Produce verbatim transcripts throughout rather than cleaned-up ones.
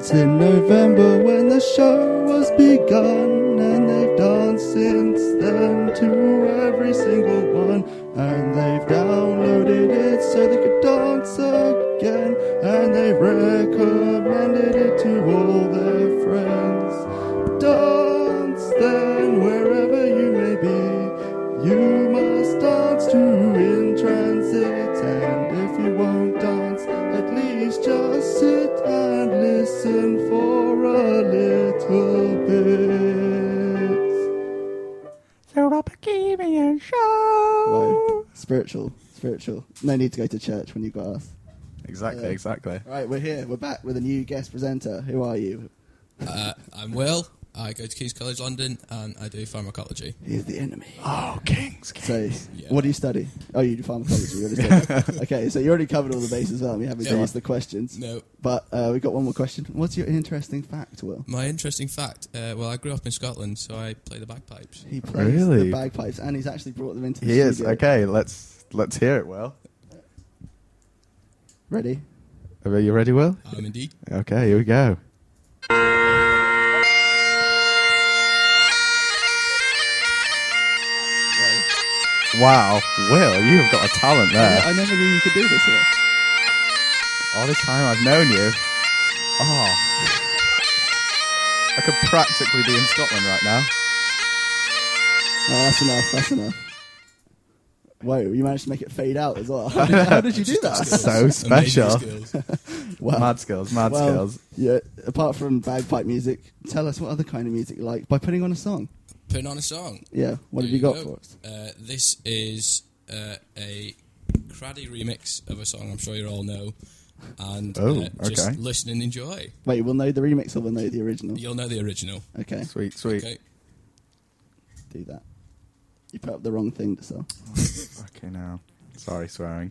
met in November when the show was begun, and they've danced since then to every single one, and they've downloaded it so they could dance again, and they've recommended it to all their friends. Dance then wherever you may be, you must dance to In Transit, and if you won't dance, at least just sit and listen for a little bit. So Robert, give me a show. Whoa. Spiritual, spiritual. No need to go to church when you've got us. Exactly, Uh, exactly. Right, we're here. We're back with a new guest presenter. Who are you? Uh, I'm Will. I go to King's College London and I do pharmacology. He's the enemy. Oh, Kings, Kings. So, Yeah. what do you study? Oh, you do pharmacology. You already said. Okay, so you already covered all the bases, well. We haven't Yeah. got used to the questions. No. But uh, we've got one more question. What's your interesting fact, Will? My interesting fact, uh, well, I grew up in Scotland, so I play the bagpipes. He plays Really? the bagpipes, and he's actually brought them into the He is. studio. Okay, let's let's hear it, Will. Ready? Are you ready, Will? I'm indeed. Okay, here we go. Wow, Will, you have got a talent there. I, I never knew you could do this. Will. All this time I've known you. Oh. I could practically be in Scotland right now. Oh, that's enough. That's enough. Whoa, you managed to make it fade out as well. How did, how did you do that? Skills. So special. Amazing skills. Wow. Mad skills, mad Well, skills. yeah, apart from bagpipe music, tell us what other kind of music you like by putting on a song. Putting on a song. Yeah, what There have you got go. for us? Uh, this is uh, a craddy remix of a song I'm sure you all know. And Oh, uh, just okay. listen and enjoy. Wait, we'll know the remix or we'll know the original? You'll know the original. Okay, Sweet, sweet. Okay. do that. You put up the wrong thing to sell. Okay, now. Sorry, swearing.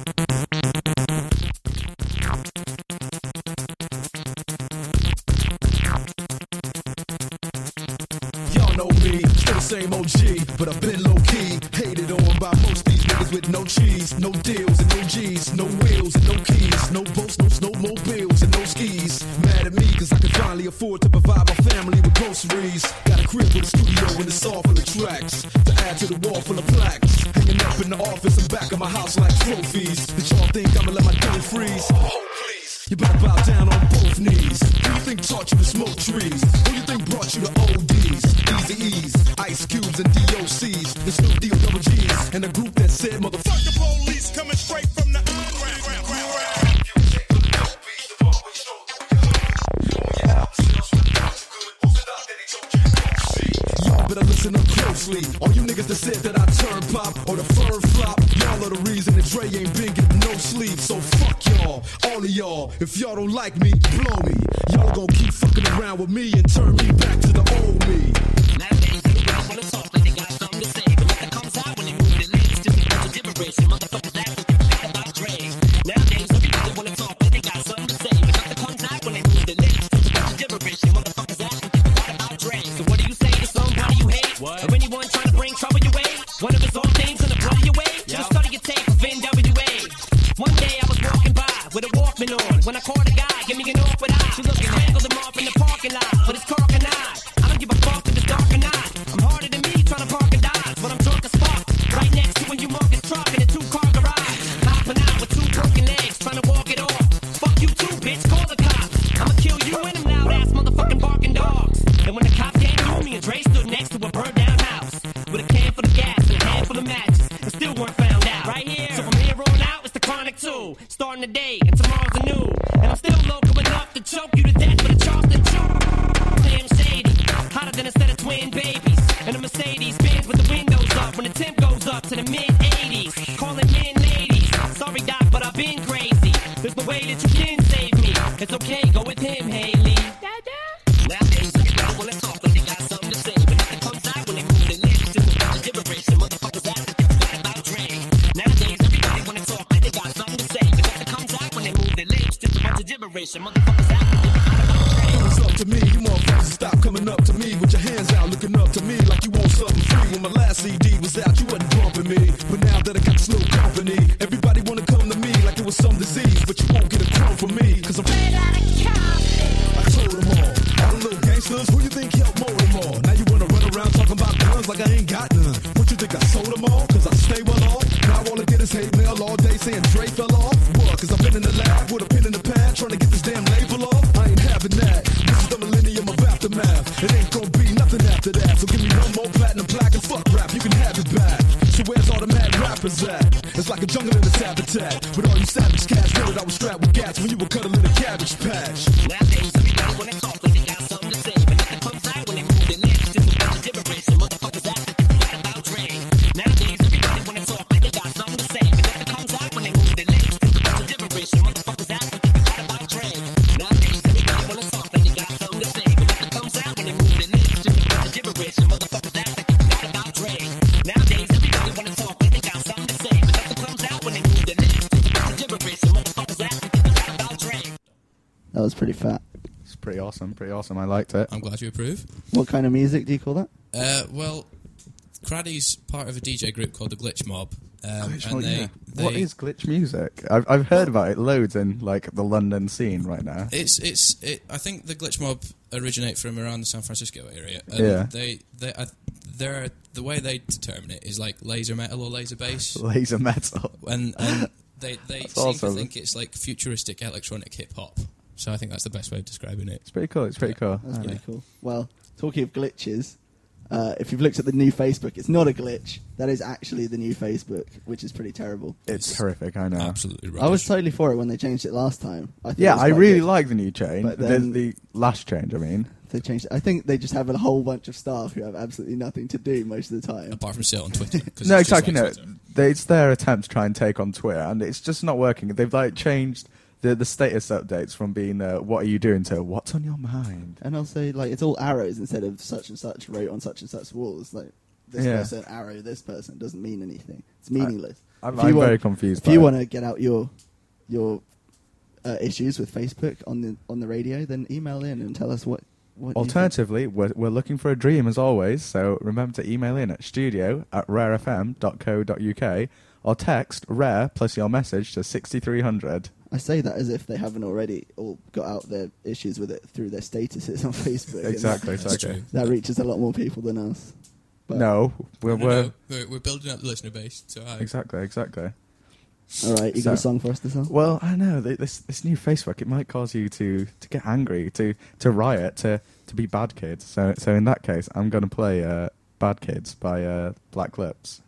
Y'all know me, still the same O G, but I've been low-key, hated on by most these niggas with no cheese, no deals and no G's, no wheels and no keys, no boats, no snowmobiles and no skis. Mad at me cause I can finally afford to provide my family with groceries. Got a crib with a studio and it's all full of tracks, to add to the wall full of plaques, hanging up in the office and back of my house like trophies. Did y'all think I'ma let my dough freeze? Oh please. You better bow down on both knees. Who you think taught you to smoke trees? Who you think brought you to O Ds, Easy E's, Ice Cubes and D O C's, the Snoop D O double G's, and a group that said motherfuck the police coming straight from the underground. Y'all better listen up closely. All you niggas that said that I turn pop or the firm flop, y'all are the reason that Dre ain't been getting no sleep. So fuck y'all, all of y'all. If y'all don't like me, blow me. Y'all gon' keep fucking around with me and turn me back to the old me. Nowadays, everybody wanna talk like they got something to say, but nothing comes out when they move their legs to the deliberation. Motherfuckers act like they think about Dre. Nowadays, everybody wanna talk like they got something to say, but nothing comes out when they move their legs to the deliberation. Motherfuckers act like they forgot about Dre. So what do you say to somebody you hate? What? Or anyone trying to bring trouble your way? One of his old things in the blood of your way? Just study your tape of N W A. One day I was walking by with a Walkman on. When I called a guy, give me an awkward eye. She looked and handled him off in the parking lot with his car and I. I don't give a fuck if it's dark or not. I'm harder than me trying to park and dodge, but I'm drunk as fuck. Right next to when you mark his truck in a two-car garage. Hopping out with two broken legs, trying to walk it off. Fuck you too, bitch, call the cops. I'ma kill you and them loud-ass motherfucking barking dogs. And when the cops came through, me and Dre stood next to a burned-down house with a can full of gas and a handful of matches, and still weren't found out. Right here. So from here on out, it's the Chronic two. Starting the day, and tomorrow's a new. And I'm still local enough to choke you to death with a Charleston chew. Damn shady, hotter than a set of twin babies. And a Mercedes Benz with the windows up when the temp goes up to the mid eighties. Calling men ladies. Sorry, Doc, but I've been crazy. There's no way that you can save me. It's okay, go with him, Haley. Nowadays, everybody wanna talk, but they got something to say. But nothing comes out when they move their lips to the deliberation. Motherfuckers act like they forgot about Dre. Nowadays, everybody wanna talk, but they got something to say. But nothing comes out when they move their lips to the deliberation. Motherfuckers act like they forgot about Dre. It was up to me, you motherfuckers stop coming up to me with your hands out, looking up to me like you want something free. When my last C D was out, you wasn't bumping me, but now that I got this little company, everybody wanna come to me like it was some disease, but you won't get a crumb from me, cause I'm straight out of Compton. gangsters, who you think helped mold them all? Now you wanna run around talking about guns like I ain't got none. What you think I sold them all? Cause I stay well off. Now all I get is hate mail all day saying Dre fell off. What? Cause I've been in the lab with a pen in the pad trying to get this damn label off. I ain't having that. This is the millennium of aftermath. It ain't gonna be nothing after that. So give me one more platinum plaque and fuck rap, you can have it back. So where's all the mad rappers at? It's like a jungle in its habitat. With all you savage cats, know that I was strapped with gas when you were cuddling a cabbage patch. Nowadays, everybody wanna talk, but they got something to say. But nothing comes out when they move their lips. Just a bunch of gibberish. Some motherfuckers act like they forgot about Dre. Nowadays, everybody wanna talk, but they got something to say. But nothing comes out when they move their lips. Just a bunch of gibberish. Some motherfuckers act like they forgot about Dre. Nowadays, everybody wanna talk, but they got something to say. But nothing comes out when they move their lips. Just a bunch of gibberish. Some motherfuckers act like they forgot about Dre. Nowadays, everybody wanna talk, but they got something to say. But nothing comes out when they move their lips. Just a bunch of gibberish. Some motherfuckers act like they forgot about Dre. That was pretty fat. It's pretty awesome, pretty awesome. I liked it. I'm glad you approve. What kind of music do you call that? Uh, well, Craddy's part of a D J group called the Glitch Mob. Um, Glitch and Mob, they, yeah. they, What is glitch music? I've I've heard about it loads in like the London scene right now. It's it's. It, I think the Glitch Mob originate from around the San Francisco area. And Yeah. They they uh, they're the way they determine it is like laser metal or laser bass, Laser metal. and and they they That's seem awesome. to think it's like futuristic electronic hip hop. So I think that's the best way of describing it. It's pretty cool. It's pretty cool. That's Uh, pretty cool. Well, talking of glitches, uh, if you've looked at the new Facebook, it's not a glitch. That is actually the new Facebook, which is pretty terrible. It's horrific. I know. Absolutely rubbish. I was totally for it when they changed it last time. I thought it Yeah, was I quite really good. like the new change. But The, then- the last change, I mean. They changed it. I think they just have a whole bunch of staff who have absolutely nothing to do most of the time. apart from sit on Twitter. 'cause No, it's just exactly. like No, Twitter. they, it's their attempt to try and take on Twitter, and it's just not working. They've like changed the the status updates from being uh, "What are you doing?" to "What's on your mind." And also, like, it's all arrows instead of such and such wrote on such and such walls. Like, this Yeah. person arrow this person doesn't mean anything. It's meaningless. I'm, If you I'm want- very confused. If by you it. want to get out your your uh, issues with Facebook on the on the radio, then email in and tell us what. what you think. Alternatively, we're, we're looking for a dream as always, so remember to email in at studio at rarefm dot co dot uk or text rare plus your message to sixty-three hundred. I say that as if they haven't already all got out their issues with it through their statuses on Facebook. and Exactly, That's exactly. true. That reaches a lot more people than us. But, No, we're, No, we're no, we're, we're building up the listener base. So I, exactly, exactly. All right, you got a So- song for us to song? Well, I know th- this this new Facebook, it might cause you to, to get angry, to, to riot, to, to be bad kids. So so in that case, I'm going to play uh, "Bad Kids" by uh, Black Lips.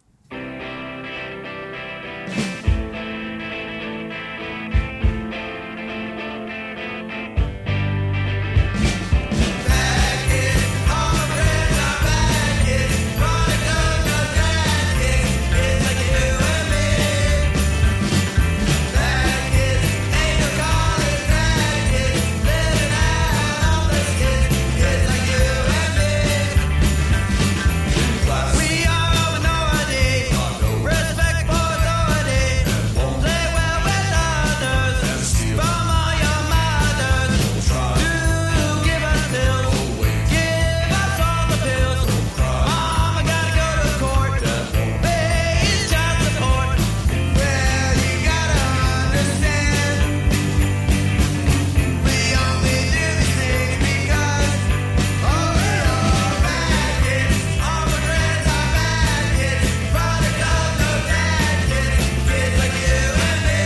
We are all minority. Respect for authority. Play well with others. From all your mothers. Do give us pills. Give us all the pills. Mama gotta go to court. Pay child support. Well, you gotta understand. We only do these things because all we are bad kids. All my friends are bad kids. Product of no dad kids. Kids like you and me.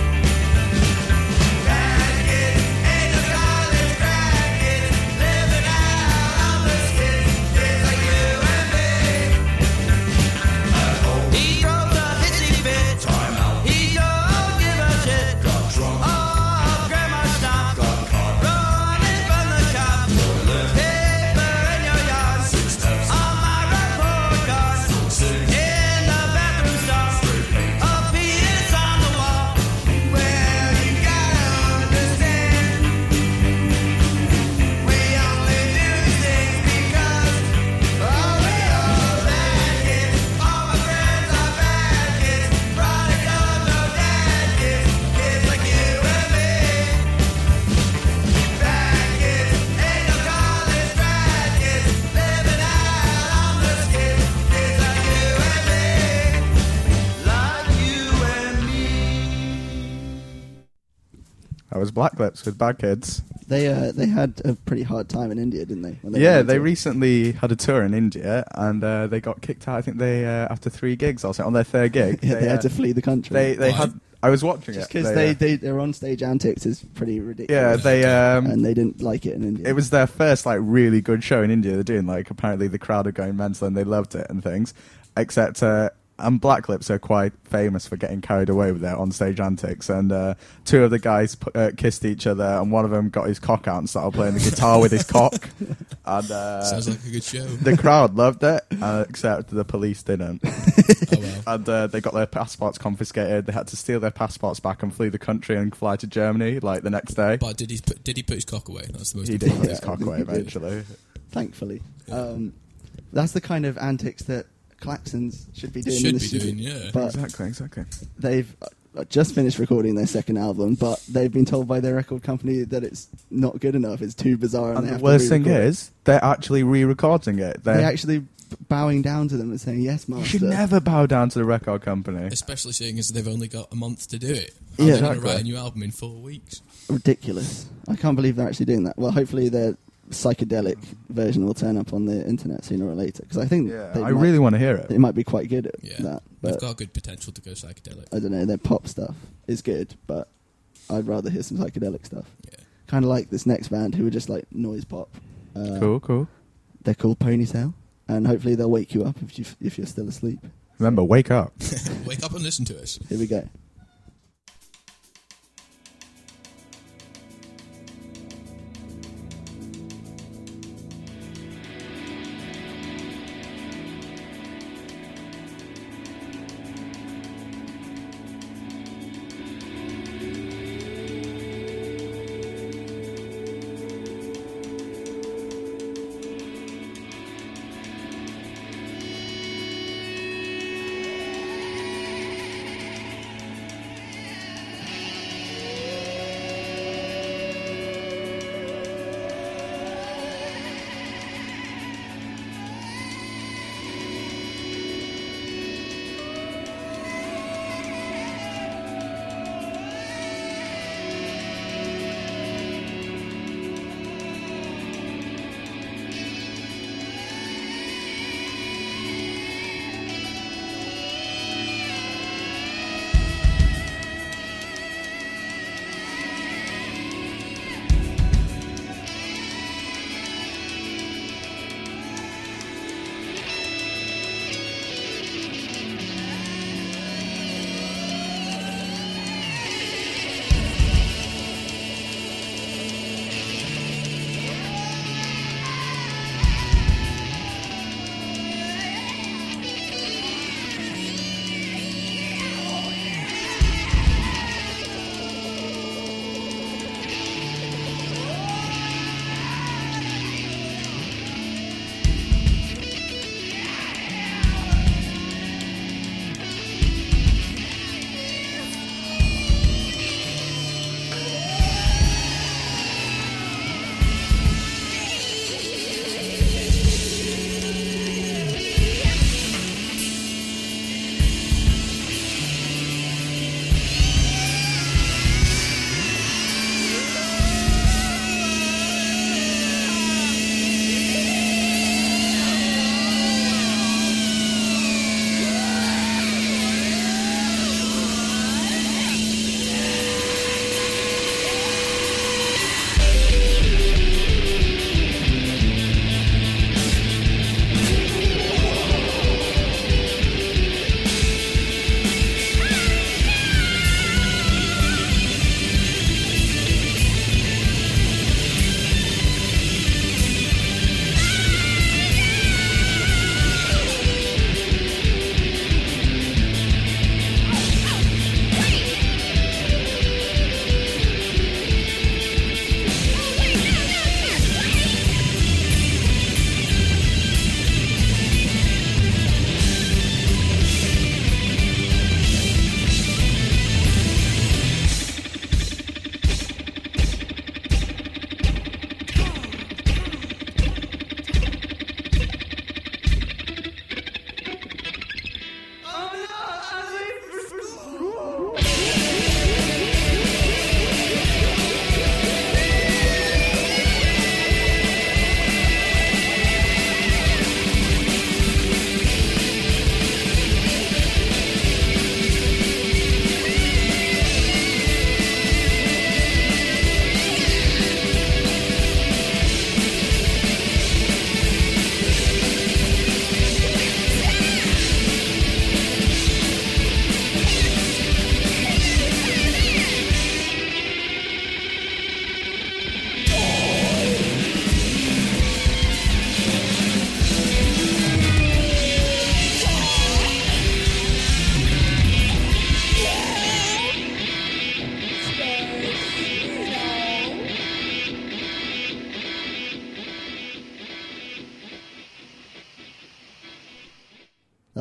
Bad kids, ain't no college grad kids. Living out homeless kids. Kids like you and me. He drove a hissy fit. He don't give a shit. Off grandma's stomp. Running from the cops. Paper in your yard. On my report card. In the bathroom stall. A piece on the wall. Well, you gotta understand. We only do these things because all we are bad kids. All my friends are bad kids. Product of no dad kids. Kids like you and me. Bad kids, ain't no college grad kids. Living out homeless kids. Kids like you and me. Like you and me. That was Black Lips with "Bad Kids." They uh, they had a pretty hard time in India, didn't they? When they Yeah, went they to- recently had a tour in India, and uh, they got kicked out. I think they uh, after three gigs, also on their third gig. yeah, they, uh, had to flee the country. They they Why? had. I was watching just it because uh, they, they their on stage antics is pretty yeah, ridiculous. they um, and they didn't like it in India. it was their first like really good show in India. They're doing like apparently the crowd are going mental and they loved it and things. Except uh, and Black Lips are quite famous for getting carried away with their on-stage antics. And uh, two of the guys pu- uh, kissed each other, and one of them got his cock out and started playing the guitar with his cock. And uh, Sounds like a good show. the crowd loved it, uh, except the police didn't. Oh well. And uh, they got their passports confiscated. They had to steal their passports back and flee the country and fly to Germany like the next day. But did he put, did he put his cock away? That's the most He did important. put his cock away He did. eventually. Thankfully. Yeah. Um, that's the kind of antics that Klaxons should be doing in Should the be studio. doing, yeah. But Exactly, exactly. they've uh, just finished recording their second album, but they've been told by their record company that it's not good enough. It's too bizarre. And, And they the have worst to thing re-record it. is, they're actually re-recording it. They're, They're actually b- bowing down to them and saying, yes, you master. should never bow down to the record company. Especially seeing as they've only got a month to do it. Yeah. How are they going to Exactly. write a new album in four weeks? Ridiculous. I can't believe they're actually doing that. Well, hopefully their psychedelic version will turn up on the internet sooner or later, because I think Yeah, they I might, really want to hear it. they might be quite good at Yeah. that. They've But got good potential to go psychedelic. I don't know, their pop stuff is good, but I'd rather hear some psychedelic stuff. Yeah. Kind of like this next band who are just like noise pop. Uh, Cool, cool. They're called Ponytail, and hopefully they'll wake you up if you if you're still asleep. Remember, wake up. Wake up and listen to us. Here we go.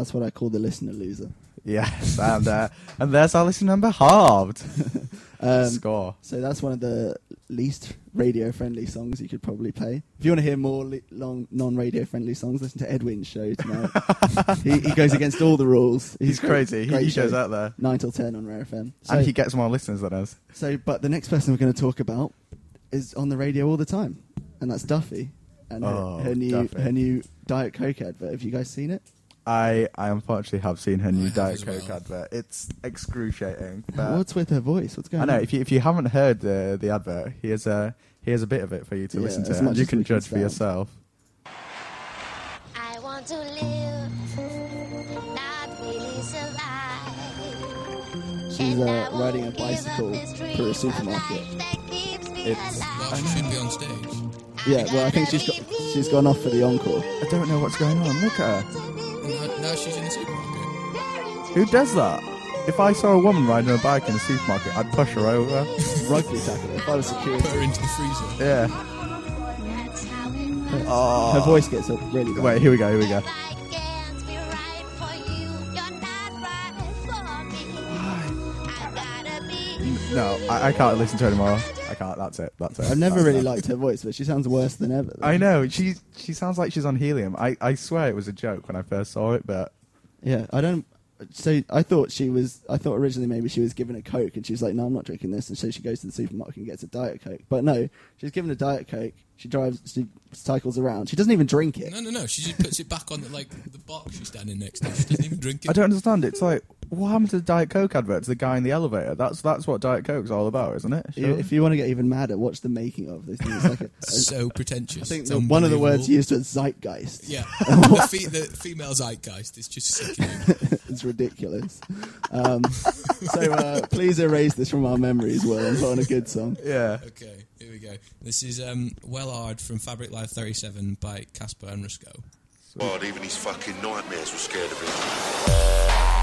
That's what I call the listener loser. Yes, and uh, and there's our listener number halved. Um, Score. So that's one of the least radio-friendly songs you could probably play. If you want to hear more li- long non-radio-friendly songs, listen to Edwin's show tonight. he, he goes against all the rules. He's got a crazy. He, great he show, goes out there. nine till ten on Rare F M. So, And he gets more listeners than us. so, but the next person we're going to talk about is on the radio all the time, and that's Duffy. And her, Oh, her new Duffy. her new Diet Coke advert. Have you guys seen it? I, I unfortunately have seen her I new have Diet as Coke well. advert. It's excruciating. But What's with her voice? What's going I on? know if you if you haven't heard the the advert, here's a here's a bit of it for you to Yeah, listen to, as much and you as can we can judge for stand. yourself. I want to live, not really survive. She's And uh, I won't riding a give up bicycle this dream through a of supermarket. life that keeps me It's- Well, alive. she should be on stage. Yeah, well, I think she's got she's gone off for the encore. I don't know what's going on. Look at her. Now, now she's in the supermarket. Who does that? If I saw a woman riding a bike in a supermarket, I'd push her over. Rugby tackle. If I was security, Put her into the freezer. Yeah. That's how it Oh. her voice gets up really bad. Wait, here we go. Here we go. I can't be right for you. You're not right for me. I gotta be. No, I, I can't listen to her anymore. I can't. That's it. That's it. I've never That's really it. liked her voice, but she sounds worse than ever. I know. She she sounds like she's on helium. I, I swear it was a joke when I first saw it, but Yeah, I don't. So I thought she was. I thought originally maybe she was given a Coke, and she's like, "No, I'm not drinking this." And so she goes to the supermarket and gets a Diet Coke. But no, she's given a Diet Coke. She drives. She cycles around. She doesn't even drink it. No, no, no. She just puts it back on the, like the box she's standing next to. She doesn't even drink it. I don't understand. It's like, what happened to the Diet Coke advert? To the guy in the elevator. That's that's what Diet Coke's all about, isn't it? You- If you want to get even madder, watch the making of this thing. It's like a, a, So pretentious. I think It's the, one of the words unbelievable. used was zeitgeist. Yeah, the, fe- the female zeitgeist is just sickening. It's ridiculous. Um, so uh, please erase this from our memories, Will, and put on a good song. yeah. Okay, here we go. This is um, Well Hard from Fabric Live thirty-seven by Casper and Risco. God, even his fucking nightmares were scared of him.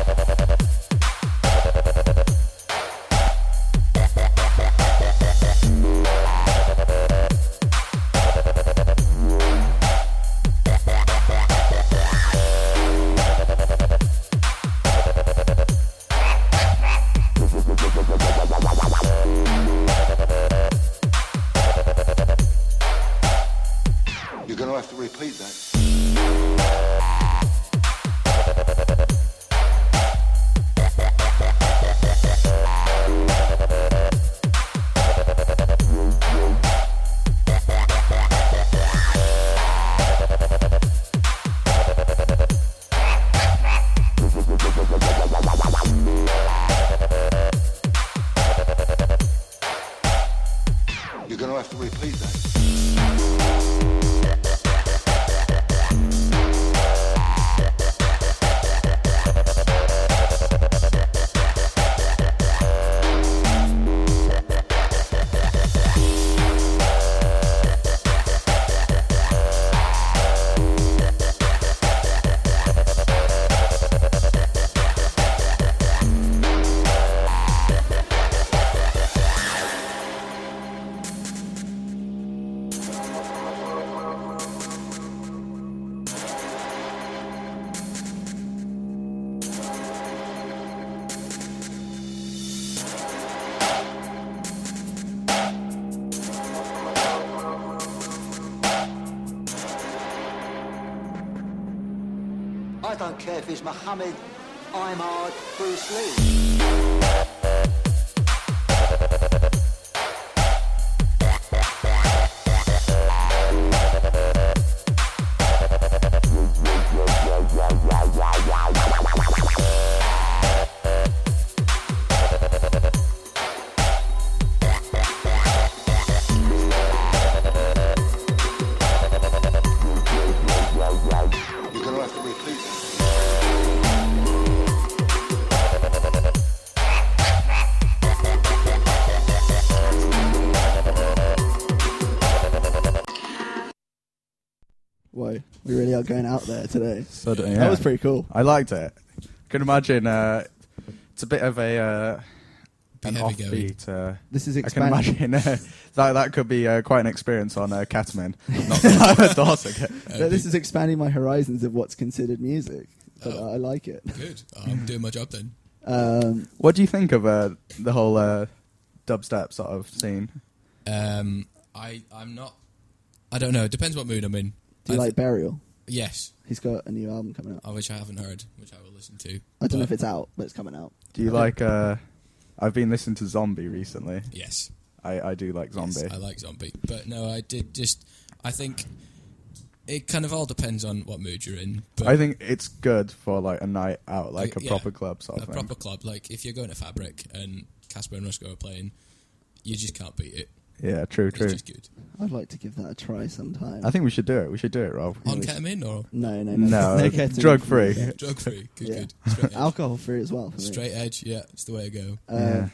You're gonna have to repeat that. You're gonna have to repeat that. I don't care if it's Muhammad, I'm hard, Bruce Lee. You're gonna have to repeat that. Whoa, we really are going out there today. So, yeah. That was pretty cool. I liked it. Can imagine. Uh, it's a bit of a uh, Be an heavy going. offbeat. Uh, This is I can expanding. imagine uh, that that could be uh, quite an experience on uh, ketamine. Not that I'm endorsing it. But this is expanding my horizons of what's considered music. but Oh. I like it. Good. I'm doing my job then. Um, What do you think of uh, the whole uh, dubstep sort of scene? Um, I I'm not. I don't know. It depends what mood I'm in. do you I like Burial? Yes, He's got a new album coming out. uh, which I haven't heard, which I will listen to. I don't know But if it's out, but it's coming out. Do you like... Uh, I've been listening to Zombie recently. Yes, I, I do like Zombie. yes, I like Zombie, but no, I did just. I think it kind of all depends on what mood you're in. But I think it's good for like a night out, like Uh, a yeah, proper club sort a of thing. proper club. Like if you're going to Fabric and Casper and Roscoe are playing, you just can't beat it. Yeah, true, It's true. just good. I'd like to give that a try sometime. I think we should do it. We should do it, Rob. On ketamine or no, no, no, No, ketamine. drug free. Yeah. drug free? Good, Yeah. good. Straight edge. Alcohol free as well. For me. Straight edge. Yeah, it's the way to go. Uh, Yeah.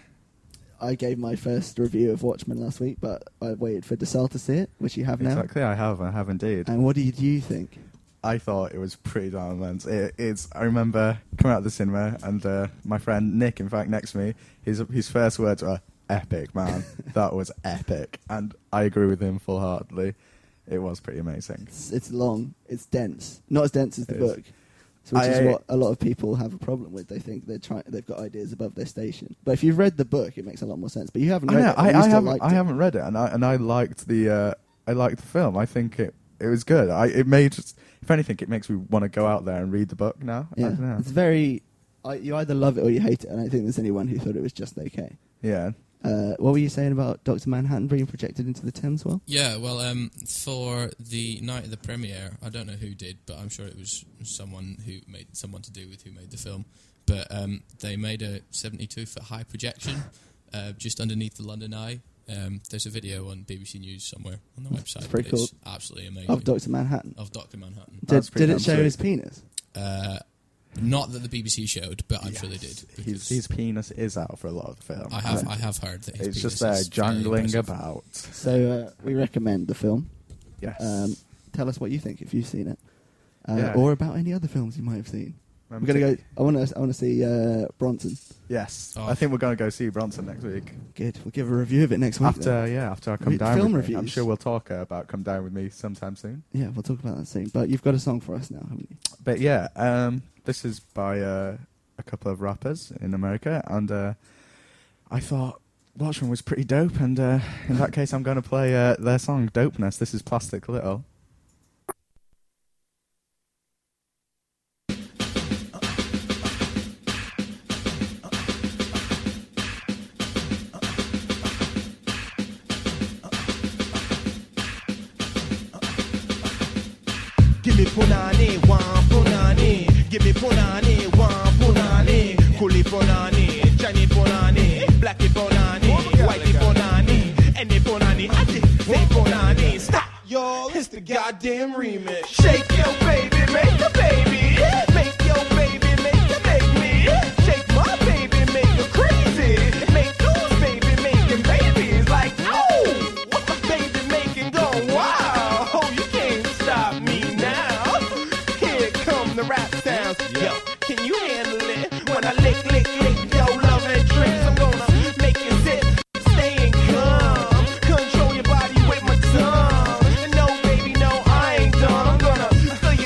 I gave my first review of Watchmen last week, but I waited for Desal to see it, which you have now. Exactly, I have. I have indeed. And what did you think? I thought it was pretty damn immense. It, it's. I remember coming out of the cinema, and uh, my friend Nick, in fact, next to me, his his first words were "epic, man." That was epic, and I agree with him full heartedly. It was pretty amazing. It's, it's long, it's dense, not as dense as the It is. book, so which I- is what a lot of people have a problem with. They think they're trying, they've got ideas above their station. But if you've read the book, it makes a lot more sense. But you haven't I, read know, it. I, and you I still haven't. liked I it. haven't read it, and I and I liked the. Uh, I liked the film. I think it. It was good. I. It made. If anything, it makes me want to go out there and read the book now. I Yeah, don't know. it's very. I, you either love it or you hate it, and I don't think there's anyone who thought it was just okay. Yeah. Uh, what were you saying about Doctor Manhattan being projected into the Thames well? Yeah, well, um, for the night of the premiere, I don't know who did, but I'm sure it was someone who made someone to do with who made the film. But um, they made a seventy-two foot high projection uh, just underneath the London Eye. Um, there's a video on B B C News somewhere on the website. It's pretty but it's cool. absolutely amazing. Of Doctor Manhattan. Of Doctor Manhattan. Did, That's pretty did it show damn his sweet. penis? Uh, not that the B B C showed, but I'm sure they did. His, because his penis is out for a lot of the film. I have, I have heard that his It's penis just there is very jangling impressive. about. So uh, we recommend the film. Yes. Um, tell us what you think if you've seen it, uh, Yeah. or about any other films you might have seen. Um, We're gonna go. I want to. I want to see uh, Bronson. Yes. Oh. I think we're going to go see Bronson next week. Good. We'll give a review of it next week. After, then. yeah, after I come Re- down film with me. I'm reviews. sure we'll talk uh, about Come Down With Me sometime soon. Yeah, we'll talk about that soon. But you've got a song for us now, haven't you? But yeah, um, this is by uh, a couple of rappers in America, and uh, I thought Watchmen was pretty dope, and uh, in that case I'm going to play uh, their song, Dopeness. This is Plastic Little. Give me punani, one punani. Give me punani, one punani. Kuli punani, Johnny punani, Blackie punani, Whitey punani, any punani. I did say punani. Stop, y'all. It's the goddamn remix. Shake your baby, make a baby. Make your baby, make her make me. Shake my baby, make her crazy. Make those baby making babies like oh, baby making go wow. Oh, you can't stop me now. Here come the rap sounds. Yo, can you handle it? When I lick, lick, lick your love and tricks, I'm gonna make you sit, stay and come. Control your body with my tongue. And no, baby, no, I ain't done. I'm gonna fill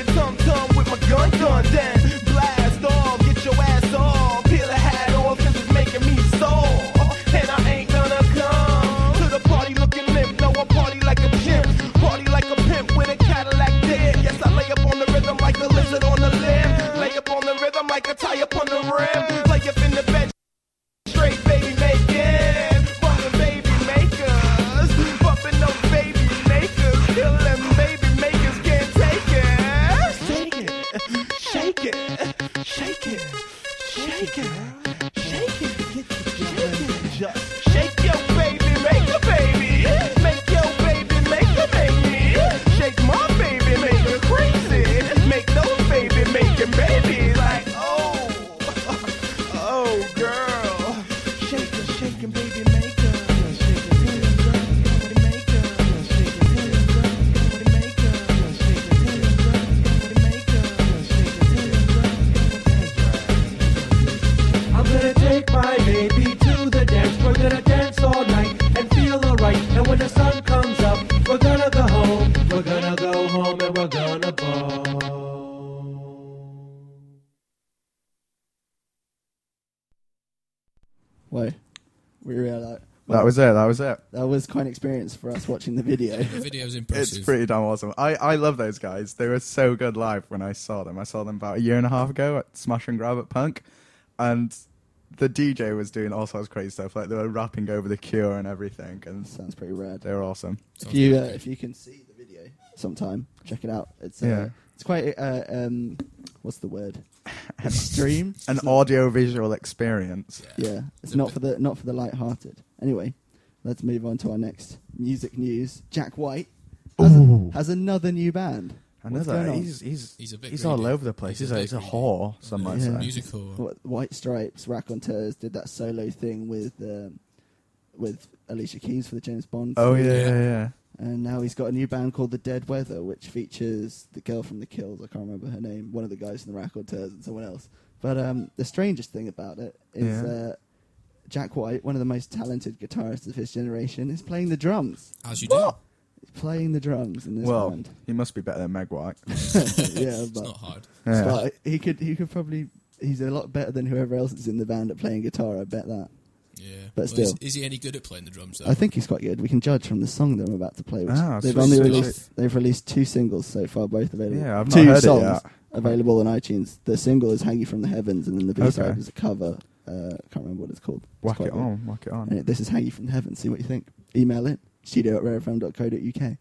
We were like, That was it. That was it. That was quite an experience for us watching the video. The video's impressive. It's pretty damn awesome. I, I love those guys. They were so good live when I saw them. I saw them about a year and a half ago at Smash and Grab at Punk. And the D J was doing all sorts of crazy stuff. Like they were rapping over The Cure and everything. And Sounds pretty rad. they were awesome. If you uh, if you can see the video sometime, check it out. It's uh, Yeah. it's quite uh, um what's the word? Extreme. An audio-visual experience. Yeah, it's not for the not for the light-hearted. Anyway, let's move on to our next music news. Jack White has, a, has another new band. What's Another. going on? He's he's He's a bit he's greedy. all over the place. He's He's, a a, bit he's a greedy. whore. Some might Yeah. say. Music whore. What, White Stripes, Raconteurs did that solo thing with um, with Alicia Keys for the James Bond. Oh thing. yeah, Yeah. yeah, yeah. And now he's got a new band called The Dead Weather, which features the girl from The Kills. I can't remember her name. One of the guys from the Raconteurs and someone else. But um, the strangest thing about it is Yeah. uh, Jack White, one of the most talented guitarists of his generation, is playing the drums. As you do. He's playing the drums in this Well, band. he must be better than Meg White. yeah, It's but, not hard. Yeah. but he could he could probably he's a lot better than whoever else is in the band at playing guitar. I bet that. Yeah. But Well, still. is, is he any good at playing the drums, though? I think he's quite good. We can judge from the song that I'm about to play. Which Ah, they've sweet, only sweet. released. They've released two singles so far, both available. Yeah, I've not two heard it songs yet. available on iTunes. The single is "Hang You from the Heavens," and then the B side Okay. is a cover. Uh, I can't remember what it's called. It's Whack quite it good. on, whack it on. And this is "Hang You from the Heavens." See what you think. Email it studio at rare f m dot co dot u k.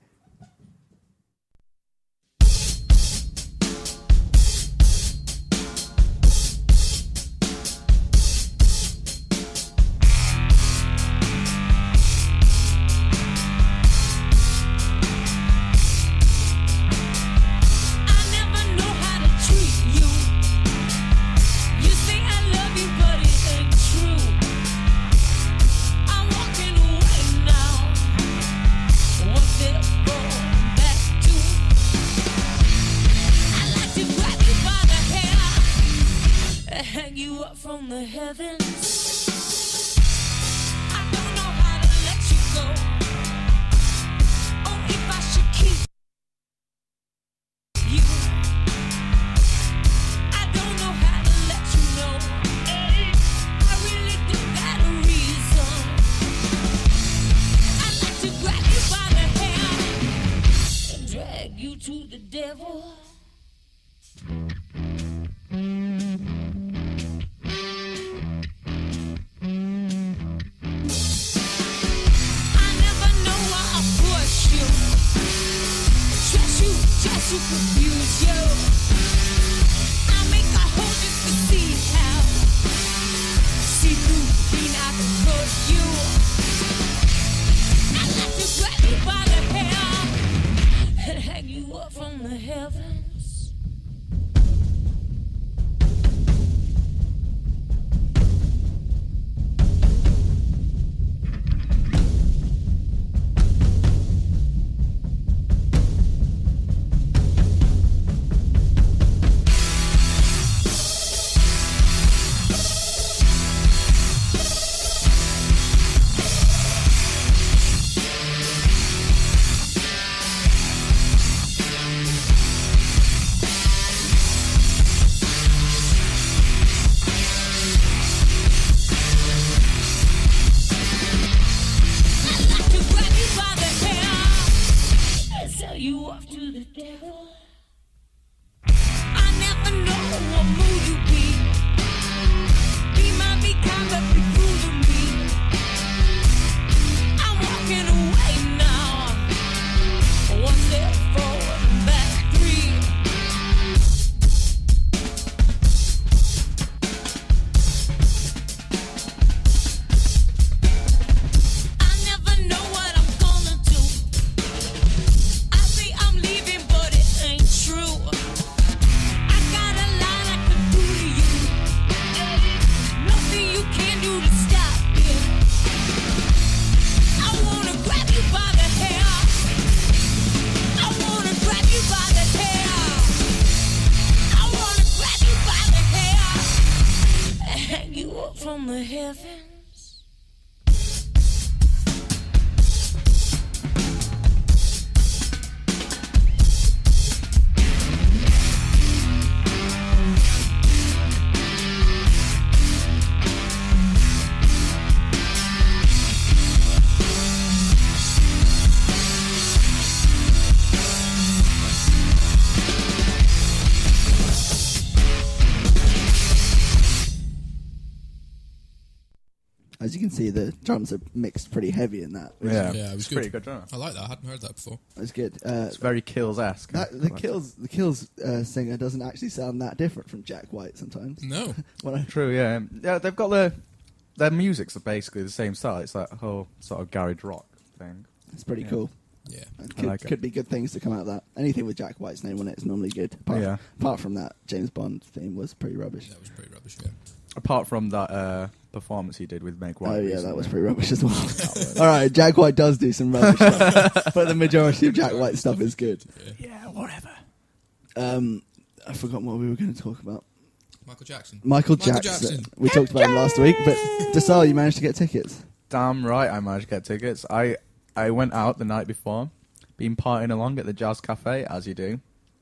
I never know how to treat you. You say I love you, but it ain't true. I'm walking away now. What's there going back to? I like to grab you by the hair and hang you up from the heavens. I don't know how to let you go. Oh, if I should keep you. I don't know how to let you know. Hey, I really don't got a reason. I like to grab you by the hair and drag you to the devil. I never know why I push you, stress you, just to confuse you. I make a hole just to see how, see through, clean out the cut you. I like to grab you by the hair and hang you up from the heavens. can see the drums are mixed pretty heavy in that. which Yeah, Yeah, it was it's good. pretty good drummer. I like that. I hadn't heard that before. is good. Uh, It's very Kills-esque. that, the Kills, the Kills uh, singer doesn't actually sound that different from Jack White sometimes. No. When I, True, yeah. Yeah, they've got the... Their music's basically the same style. It's that whole sort of garage rock thing. it's pretty Yeah. cool. Yeah. It I could, like it. could be good things to come out of that. Anything with Jack White's name on it is normally good. Apart, Yeah. apart from that, James Bond theme was pretty rubbish. That was pretty rubbish, yeah. Apart from that uh, performance he did with Meg White. Oh yeah, recently. that was pretty rubbish as well. All right, Jack White does do some rubbish stuff, but the majority of Jack White stuff is good. Yeah, whatever. Um, I forgot what we were going to talk about. Michael Jackson. Michael, Michael Jackson. Jackson. We talked about him last week, but Desal, you managed to get tickets. Damn right I managed to get tickets. I, I went out the night before, been partying along at the Jazz Cafe, as you do.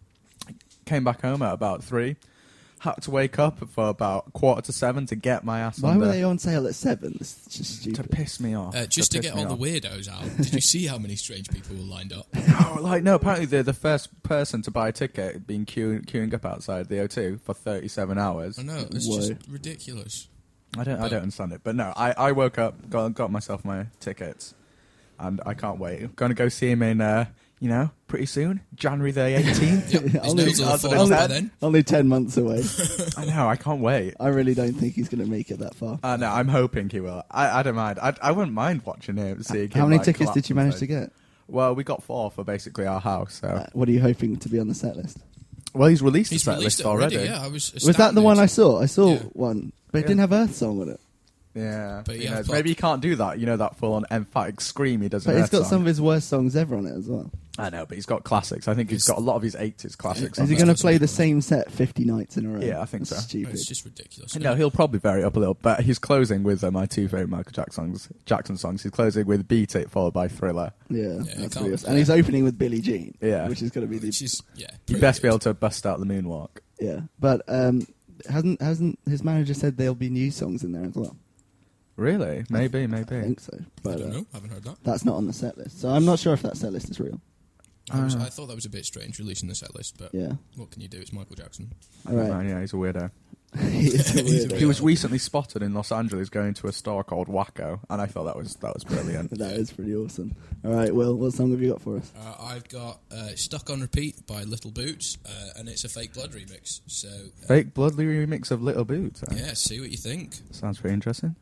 Came back home at about three. Had to wake up for about quarter to seven to get my ass Why on were the- they on sale at seven? It's just to stupid. piss me off. Uh, just to, piss get me all off. the weirdos out. Did you see how many strange people were lined up? Oh, like no. Apparently, they're the first person to buy a ticket had been queuing, queuing up outside the O two for thirty-seven hours. I know, it's Whoa. just ridiculous. I don't. I But- don't understand it. But no, I, I woke up, got got myself my tickets, and I can't wait. Going to go see him in, uh, you know, pretty soon, January the eighteenth. Yep, his Only- nails will have fallen only- off by then. Only ten months away. I know. I can't wait. I really don't think he's going to make it that far. Uh, no, I'm hoping he will. I, I don't mind. I, I wouldn't mind watching him. Seeing How him, many like, tickets collapse did you on manage to stage. get? Well, we got four for basically our house. So, Uh, what are you hoping to be on the set list? well, he's released He's the set released list it already, already. yeah. I was Was that the one I saw? I saw Yeah. one, but it Yeah. didn't have Earth Song on it. Yeah, But you yeah, know, pop- maybe you can't do that. You know that full-on emphatic scream he does. But in it's got Earth some Song. of his worst songs ever on it as well. I know, but he's got classics. I think he's got a lot of his eighties classics. Is on he there. going to play the same set fifty nights in a row? Yeah, I think That's so. Stupid. It's just ridiculous. No, he'll probably vary up a little, but he's closing with uh, my two favourite Michael Jackson songs. Jackson songs. He's closing with "Beat It," followed by "Thriller." Yeah, it that's can't really be awesome. And he's opening with Billie Jean. Yeah. which is going to be the Which is, yeah. You pretty best be good. able to bust out the moonwalk. yeah. But um, hasn't hasn't his manager said there'll be new songs in there as well? Really? Maybe, maybe. I think so, I but don't uh, know. Haven't heard that. that's not on the set list. So I'm not sure if that set list is real. I, was, I thought that was a bit strange releasing the set list, but Yeah. what can you do? It's Michael Jackson. All right. Man, yeah, he's a weirdo. He is a He's a weirdo. He was recently spotted in Los Angeles going to a store called Wacko, and I thought that was that was brilliant. That is pretty awesome. All right, Will, what song have you got for us? Uh, I've got uh, Stuck on Repeat by Little Boots, uh, and it's a Fake Blood remix. So, uh, Fake Bloodly remix of Little Boots. eh? yeah, see what you think. Sounds pretty interesting.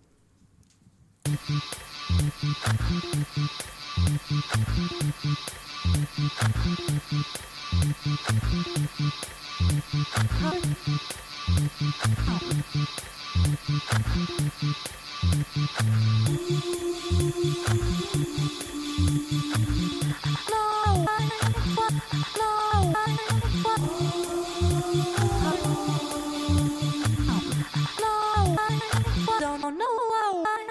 Don't know why.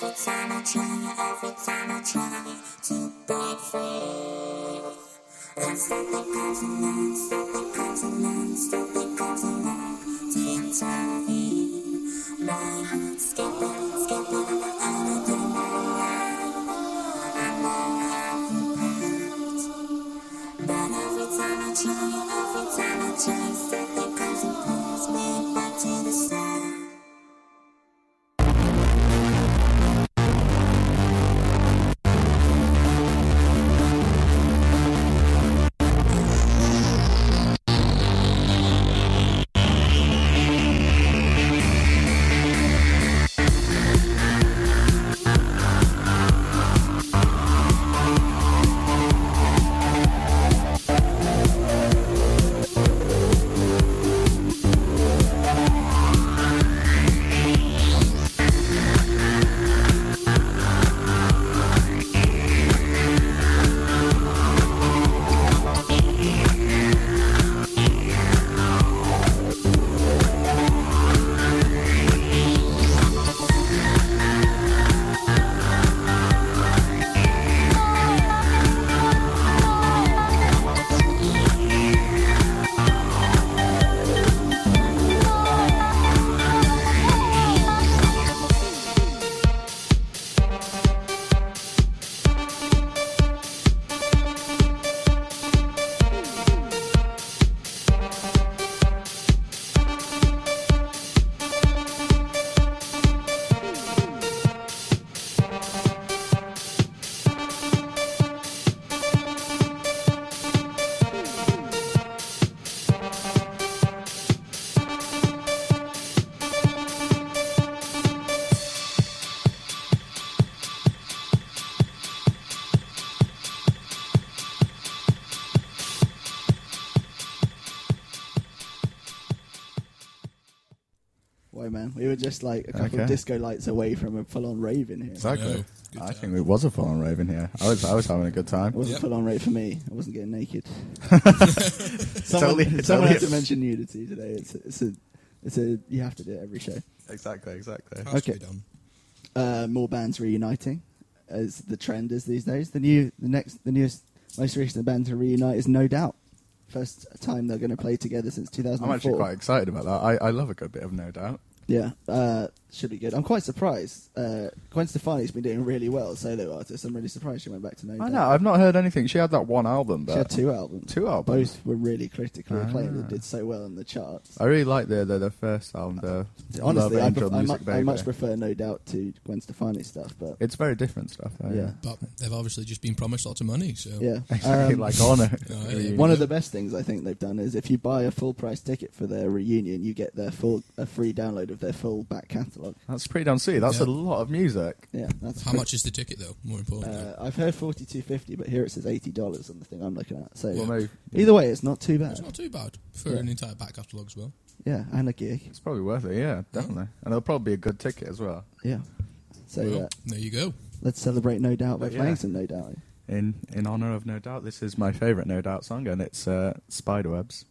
every time I try, every time I try to break free. And something comes along, something comes along, something comes along to intervene. My heart's skipping, skipping out of the night. I know I've hurt, but every time I try, every time I try, something comes and pulls me back to the start. Man, we were just like a couple Okay. of disco lights away from a full-on rave in here. Exactly. I think it was a full-on rave in here. I was, I was having a good time. It wasn't Yep. full-on rave for me. I wasn't getting naked. It's someone only- it's someone only had to a- mention nudity today. It's a, it's a, it's a. You have to do it every show. Exactly, exactly. Okay. Uh, more bands reuniting, as the trend is these days. The new, the next, the newest, most recent band to reunite is No Doubt. First time they're going to play together since two thousand four. I'm actually quite excited about that. I, I love a good bit of No Doubt. Yeah, uh, should be good. I'm quite surprised. Uh, Gwen Stefani's been doing really well, solo artist. I'm really surprised she went back to No I Doubt. know, I've not heard anything. She had that one album, but She had two albums. Two albums. Both were really critically acclaimed and Ah. did so well in the charts. I really like the the, the first album, the Honestly, Love I, Angel pref- I, Music mu- I Baby. much prefer No Doubt to Gwen Stefani stuff, but It's very different stuff, though. Yeah. But they've obviously just been promised lots of money, so yeah, Exactly, like on a Oh, yeah. reunion. One of the best things I think they've done is if you buy a full price ticket for their reunion, you get their full a free download of their full back catalogue. That's pretty damn sweet. That's Yeah. a lot of music. Yeah, that's How pretty- much is the ticket though? More importantly, Uh, I've heard forty two fifty, but here it says eighty dollars on the thing I'm looking at. So Well, maybe- either way, it's not too bad. it's not too bad for Yeah. an entire back catalogue as well. Yeah, and a gig. It's probably worth it, yeah, definitely. And it'll probably be a good ticket as well. Yeah. So Well, uh, there you go. let's celebrate No Doubt by But playing yeah. some No Doubt. In in honor of No Doubt, this is my favourite No Doubt song, and it's uh, Spiderwebs.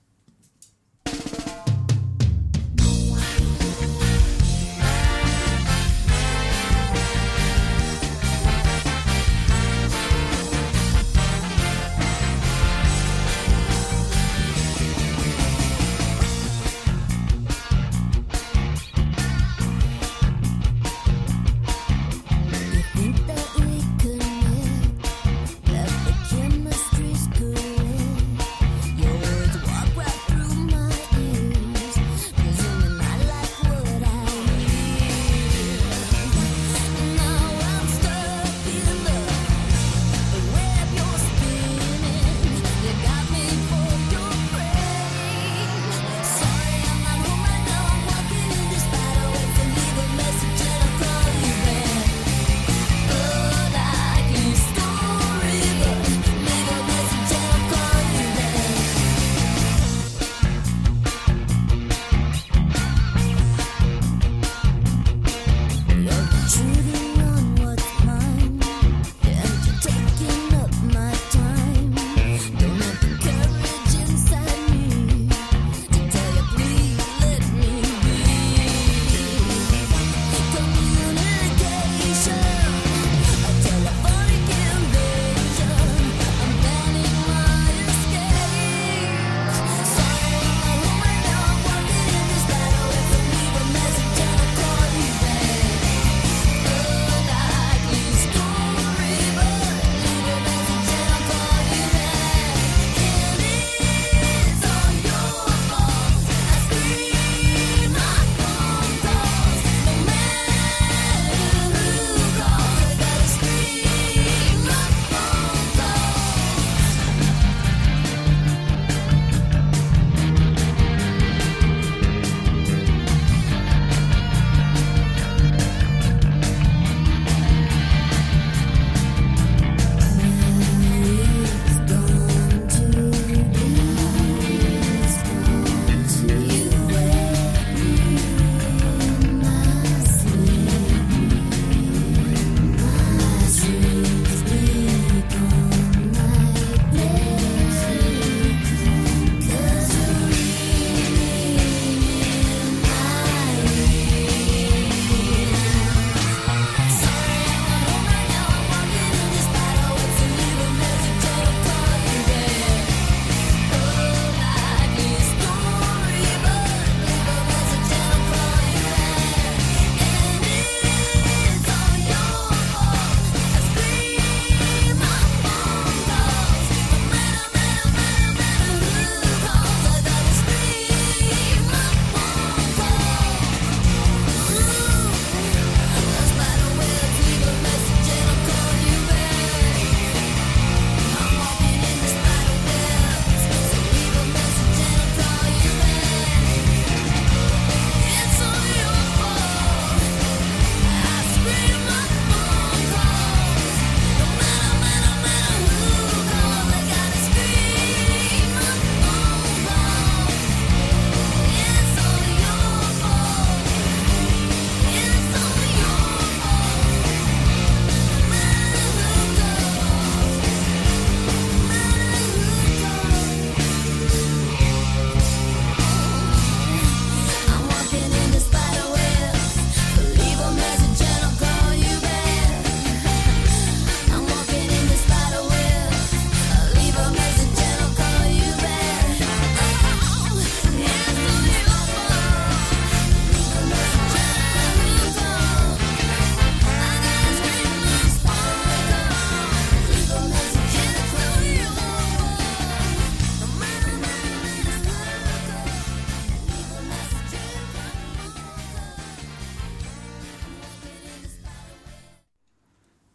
You think that we connect, that the chemistry's correct. Your words walk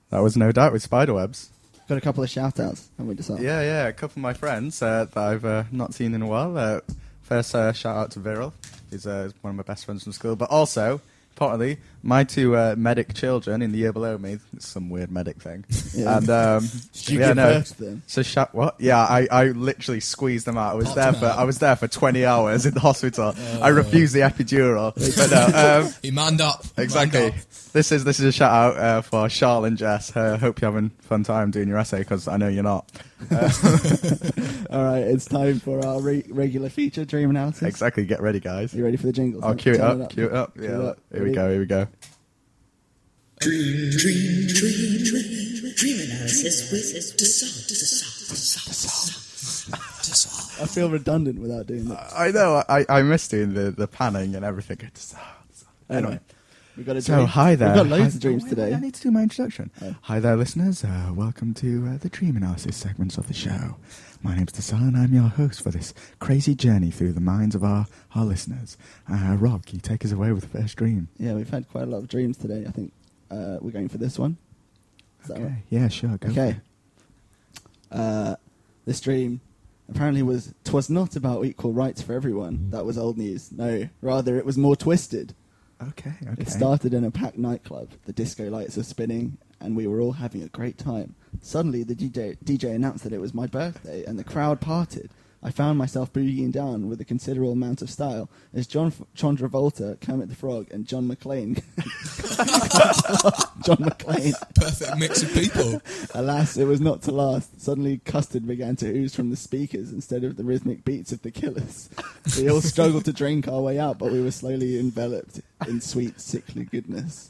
That was No Doubt with Spiderwebs. Got a couple of shout-outs, haven't we decided? Yeah, yeah, a couple of my friends uh, that I've uh, not seen in a while. Uh, first, uh, shout out to Viral. He's uh, one of my best friends from school. But also, importantly, my two uh, medic children in the year below me. It's some weird medic thing. Yeah. And um, Did you yeah, give no. birth to them? So shout what? Yeah, I, I literally squeezed them out. I was Popped there them for out. I was there for twenty hours in the hospital. I refused the epidural. But no, um, He manned up. exactly. Manned up. This is this is a shout out uh, for Charlotte and Jess. Uh, hope you're having a fun time doing your essay because I know you're not. Uh, All right, it's time for our re- regular feature, Dream Analysis. exactly. Get ready, guys. Are you ready for the jingle? I'll cue it Turn up. Cue it up. Cue Yeah. it up. Here we Ready? go. Here we go. Dream, dream, dream, dream, dream analysis with Dassault. I feel redundant without doing that. I know. I I miss doing the the panning and everything. It's, Anyway, we got a So dream. hi there. We've got loads Hi- of dreams oh, wait, today. I need to do my introduction. Oh. Hi there, listeners. Uh, welcome to uh, the Dream Analysis segments of the show. My name's Dassault, and I'm your host for this crazy journey through the minds of our, our listeners. Uh, Rob, can you take us away with the first dream? Yeah, we've had quite a lot of dreams today. I think uh, we're going for this one. Is that Okay. right? Yeah, sure. Go Okay. for it. Uh, this dream apparently was twas not about equal rights for everyone. That was old news. No, rather it was more twisted. Okay, okay. It started in a packed nightclub. The disco lights were spinning, and we were all having a great time. Suddenly, the D J, D J announced that it was my birthday, and the crowd parted. I found myself boogieing down with a considerable amount of style as John, F- John Travolta, Kermit the Frog, and John McClane. John McClane. Perfect mix of people. Alas, it was not to last. Suddenly, custard began to ooze from the speakers instead of the rhythmic beats of the Killers. We all struggled to drink our way out, but we were slowly enveloped in sweet, sickly goodness.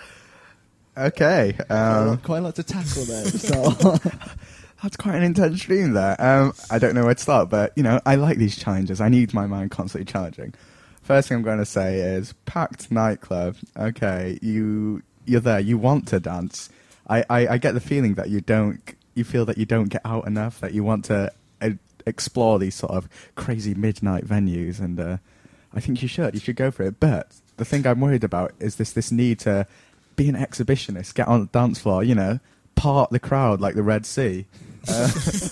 Okay. Quite, a Um, lot, quite a lot to tackle there. So, that's quite an intense dream there. Um, I don't know where to start, but, you know, I like these challenges. I need my mind constantly challenging. First thing I'm going to say is packed nightclub. Okay, you you're there. You want to dance. I, I, I get the feeling that you don't. You feel that you don't get out enough. That you want to uh, explore these sort of crazy midnight venues, and uh, I think you should. You should go for it. But the thing I'm worried about is this this need to be an exhibitionist, get on the dance floor. You know, part the crowd like the Red Sea. Uh,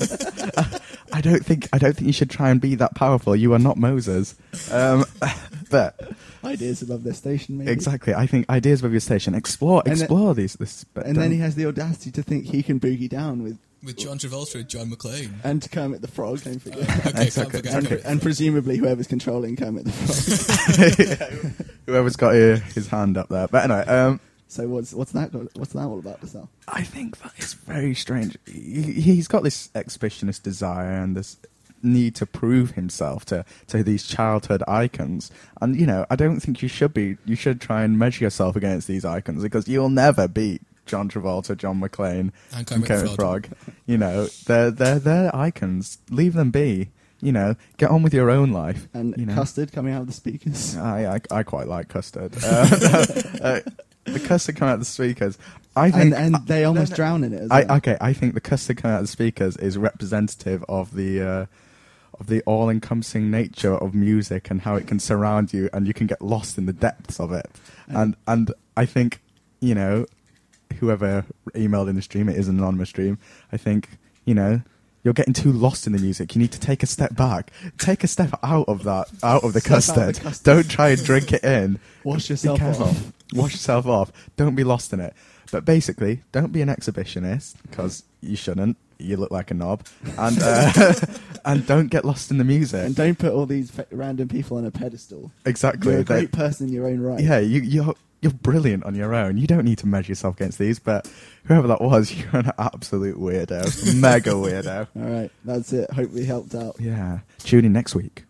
I don't think I don't think you should try and be that powerful. You are not Moses. Um, but ideas above their station, maybe. exactly, I think ideas with your station. Explore, And then- explore these. This, but And then don't- he has the audacity to think he can boogie down with With John Travolta and John McClane. and Kermit the Frog. Don't forget. Okay, can't Exactly. forget and, Kermit. and presumably whoever's controlling Kermit the Frog. whoever's got uh, his hand up there. But anyway, um, So what's what's that got- what's that all about, Dassault? I think that is very strange. He, he's got this exhibitionist desire and this need to prove himself to, to these childhood icons. And, you know, I don't think you should be. You should try and measure yourself against these icons because you'll never beat John Travolta, John McClane, And Kermit the Frog. Frog. You know, they're, they're, they're icons. Leave them be. You know, get on with your own life. And you know. custard coming out of the speakers. I, I, I quite like custard. Uh, uh, the custard coming out of the speakers. I think, and and they almost no, no. drown in it as I, well. okay, I think the custard coming out of the speakers is representative of the uh, of the all-encompassing nature of music and how it can surround you, and you can get lost in the depths of it. And and I think, you know, whoever emailed in the stream, it is an anonymous stream. I think, you know, you're getting too lost in the music. You need to take a step back. Take a step out of that, out of the, Step out of custard. the custard. Don't try and drink it in. Wash Be yourself careful. off. Wash yourself off. Don't be lost in it. But basically, don't be an exhibitionist because you shouldn't. You look like a knob, and uh, and don't get lost in the music. And don't put all these fa- random people on a pedestal. Exactly. You're a They- great person in your own right. Yeah, you, you're you're brilliant on your own. You don't need to measure yourself against these. But whoever that was, you're an absolute weirdo, mega weirdo. All right, that's it. Hope we helped out. Yeah. Tune in next week.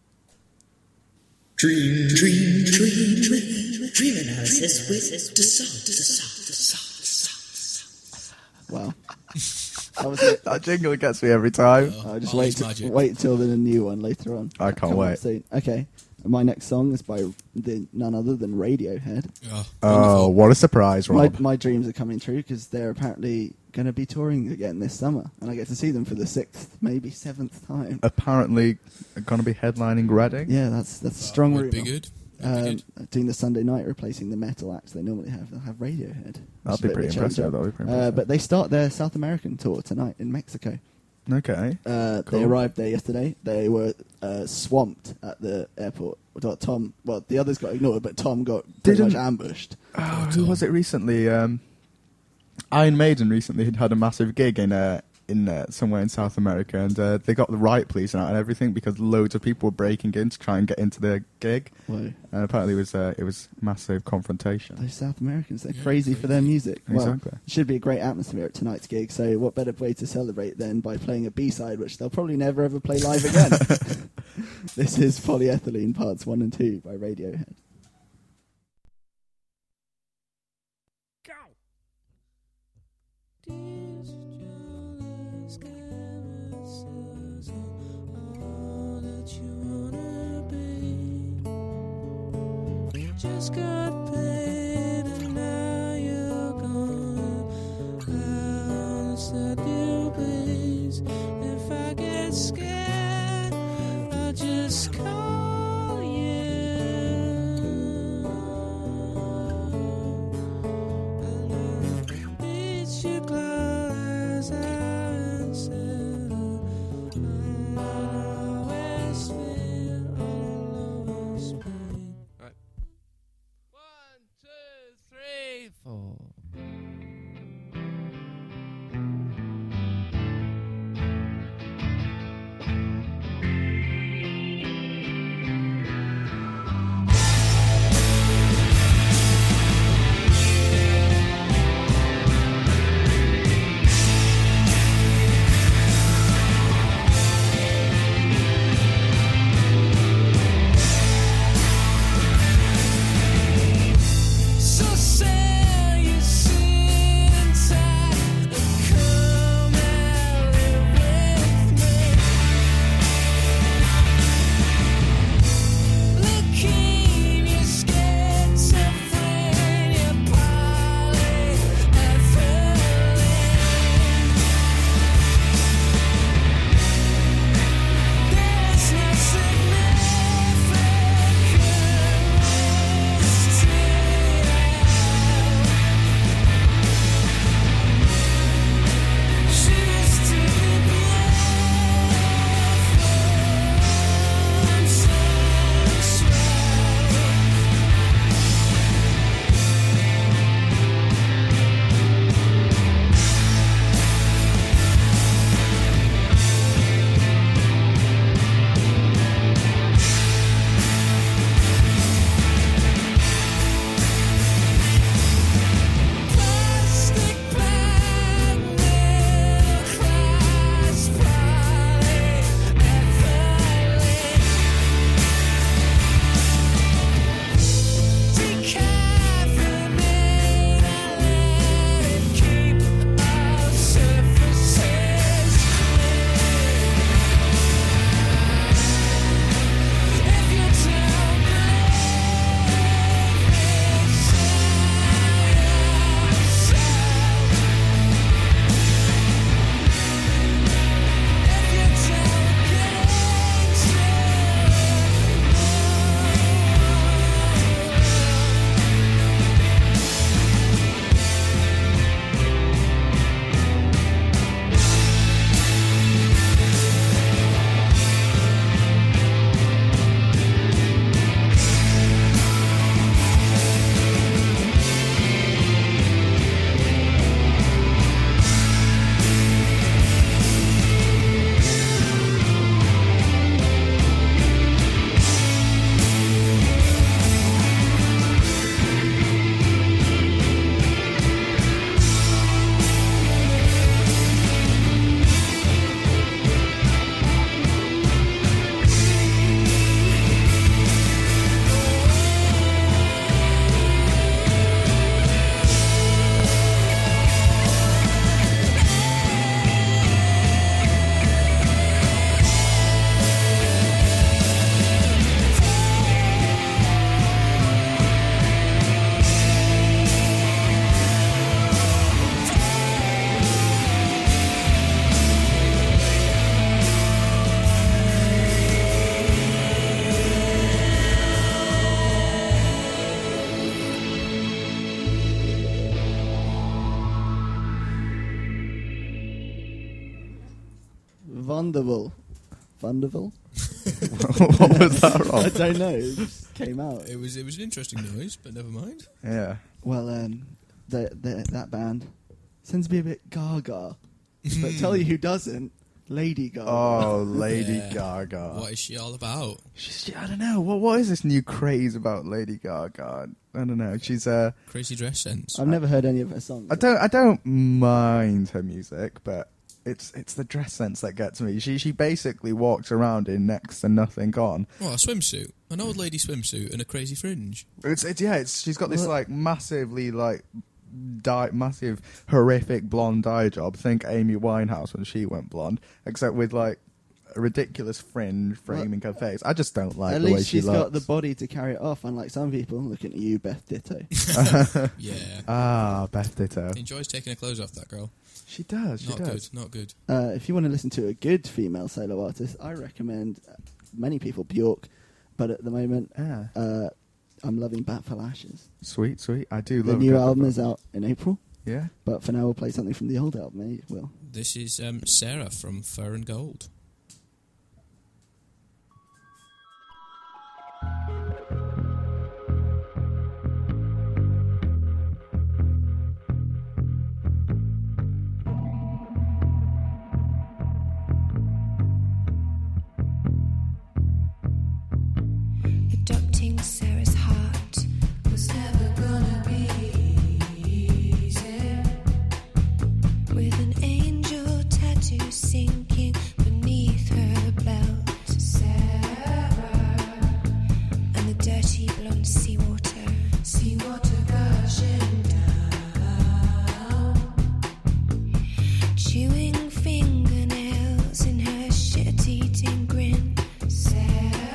Dream, dream, dream, dream, dream analysis with Dassault, Dassault, Dassault. Wow. That was it. That jingle gets me every time. I'll just Oh, wait it's t- magic. wait till the new one later on. I can't Come on, wait. soon. Okay. My next song is by the, none other than Radiohead. Oh, Oh, wonderful. what a surprise, My, Rob! my dreams are coming true because they're apparently going to be touring again this summer, and I get to see them for the sixth, maybe seventh time. Apparently, going to be headlining Reading. Yeah, that's that's a strong Would be rumor. good. Um, doing the Sunday night, replacing the metal acts they normally have. They'll have Radiohead. That'd be pretty impressive. That'd be pretty Uh, impressive. but they start their South American tour tonight in Mexico. Okay. Uh, Cool. They arrived there yesterday. They were uh, swamped at the airport. Well, Tom, well, the others got ignored, but Tom got pretty Didn't- much ambushed. Oh, who was it recently? Um, Iron Maiden recently had had a massive gig in uh, in uh, somewhere in South America, and uh, they got the riot police out and everything because loads of people were breaking in to try and get into their gig. Whoa. And apparently, it was uh, it was massive confrontation. Those South Americans, they're Yeah, crazy for their music. Well, Exactly. it should be a great atmosphere at tonight's gig, so what better way to celebrate than by playing a B-side, which they'll probably never ever play live again. This is Polyethylene Parts one and two by Radiohead. Just got paid and now you're gone. I'll set you please. If I get scared, I'll just call you. And I'll beat you close and settle. I'll always feel all over Spain. Vonderville. Vonderville? What was that wrong? I don't know. It just came out. It was it was an interesting noise, but never mind. Yeah. Well, um, the, the, that band tends to be a bit gaga. But tell you who doesn't, Lady Gaga. Oh, Lady Yeah. Gaga. What is she all about? She's, I don't know. What what is this new craze about Lady Gaga? I don't know. She's uh, Crazy dress sense. I've never heard any of her songs. I don't I don't mind her music, but it's it's the dress sense that gets me. She she basically walks around in next to nothing on. What, a swimsuit? An old lady swimsuit and a crazy fringe. It's it's yeah. It's she's got this What? like massively like dye, massive horrific blonde dye job. Think Amy Winehouse when she went blonde, except with like a ridiculous fringe framing her face. I just don't like At the way least she she's looks. got the body to carry it off, unlike some people. Looking at you, Beth Ditto. Yeah. Ah, Beth Ditto. Enjoys taking her clothes off, that girl. She does. She Not does. good, not good. Uh, if you want to listen to a good female solo artist, I recommend uh, many people Bjork, but at the moment, Yeah. uh, I'm loving Bat for Lashes. Sweet, sweet. I do The love. a new good album Beth is out in April, Yeah. but for now we'll play something from the old album, eh? Will. This is um, Sarah from Fur and Gold. Adopting Sarah's heart was never gonna be easy. With an angel tattoo sinking beneath her belt, Sarah, and the dirty blonde seawater, seawater gushing down, chewing fingernails in her shit-eating grin, Sarah.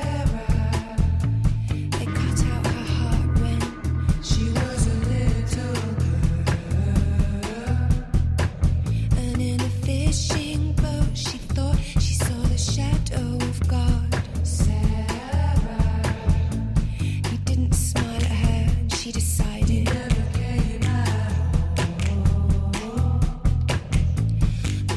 They cut out her heart when she was a little girl. And in a fishing boat, she thought she saw the shadow of God. Sarah, he didn't smile at her, and she decided he never came at all.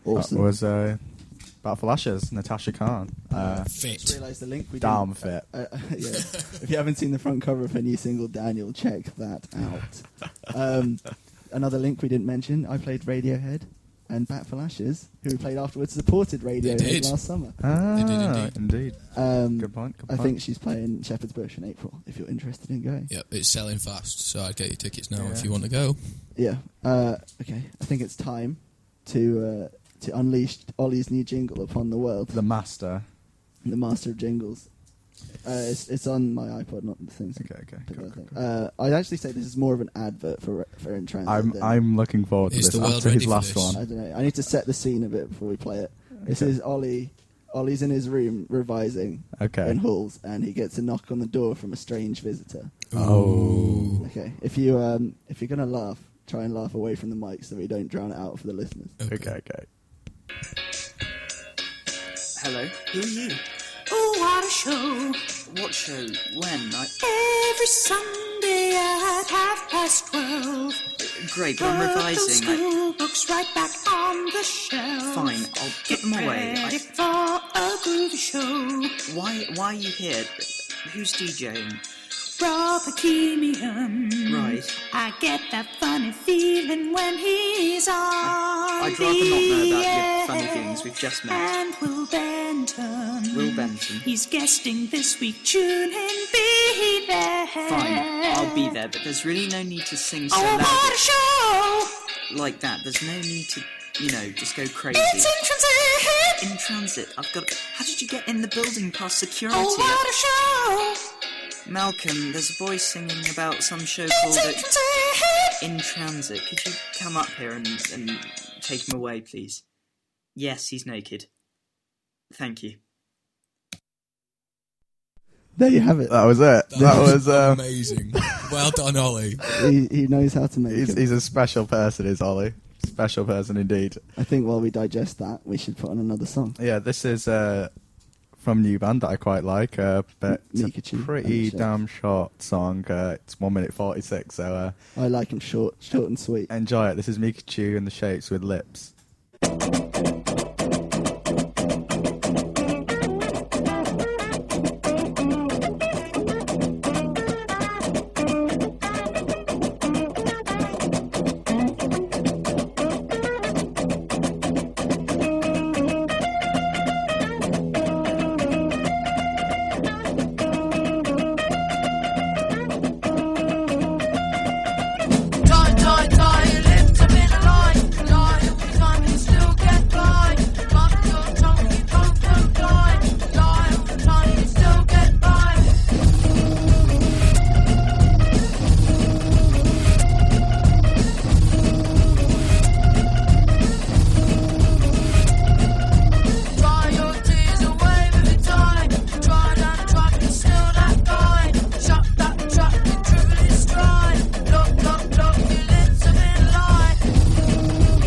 Awesome. That was uh, Battle Ashes, Natasha Khan. Uh, Fit. Just realised the link we Damn didn't- fit. Uh, uh, yeah. If you haven't seen the front cover of her new single, Daniel, check that out. Um, another link we didn't mention, I played Radiohead, and Bat for Lashes, who we played afterwards, supported Radiohead did. last summer. Ah, They did indeed. indeed. Um, Good point, good I point. think she's playing Shepherd's Bush in April, if you're interested in going. Yep, it's selling fast, so I'd get your tickets now Yeah. if you want to go. Yeah. Uh, okay, I think it's time to uh, to unleash Ollie's new jingle upon the world. The master. The master of jingles. Uh, it's, it's on my iPod, not the things. Okay, okay. Pick Cool, that cool, thing. cool. Uh, I'd actually say this is more of an advert for for In Transit. I'm than- I'm looking forward to Is this the world after ready his for last this? one. I don't know. I need to set the scene a bit before we play it. This Okay. is Ollie. Ollie's in his room revising Okay. in halls, and he gets a knock on the door from a strange visitor. Oh. Okay, if you um if you're gonna laugh, try and laugh away from the mic so we don't drown it out for the listeners. Okay, okay. Hello, who are you? Oh, what a show. What show? When? I... Every Sunday at half past twelve. Great, but I'm Put those revising. I... school books right back on the shelf. Fine, I'll put them away. Ready I... for a groovy show. Why? Why are you here? Who's DJing? Rob Bohemian. Right. I get that funny feeling when he's on I'd the rather not know about air. your funny feelings. We've just met. And Will Benton. Will Benton. He's guesting this week. Tune in, be there. Fine, I'll be there, but there's really no need to sing so Oh, what a loud show! like that. There's no need to, you know, just go crazy. It's in transit. In transit. I've got. How did you get in the building past security? Oh, what a show! Malcolm, there's a boy singing about some show It's called in it transit. In Transit. Could you come up here and, and take him away, please? Yes, he's naked. Thank you. There you have it. That was it. That, That was was um, amazing. Well done, Ollie. he, he knows how to make he's, it. he's a special person, is Ollie. Special person indeed. I think while we digest that, we should put on another song. Yeah, this is uh, from a new band that I quite like, uh, but it's Mikachu a and pretty the Chef. damn short song. Uh, it's one minute forty six, so uh, I like him short, short and sweet. enjoy it. This is Mikachu and the Shapes with Lips. Die, die, die, you live to be the lie. Die every time you still get by. Bite your tongue, you both don't die. Die every time you still get by. Dry your tears away with your time. Try that track and still that guy. Shut that trap and trivially stride. Look, look, look, your lips have been lied.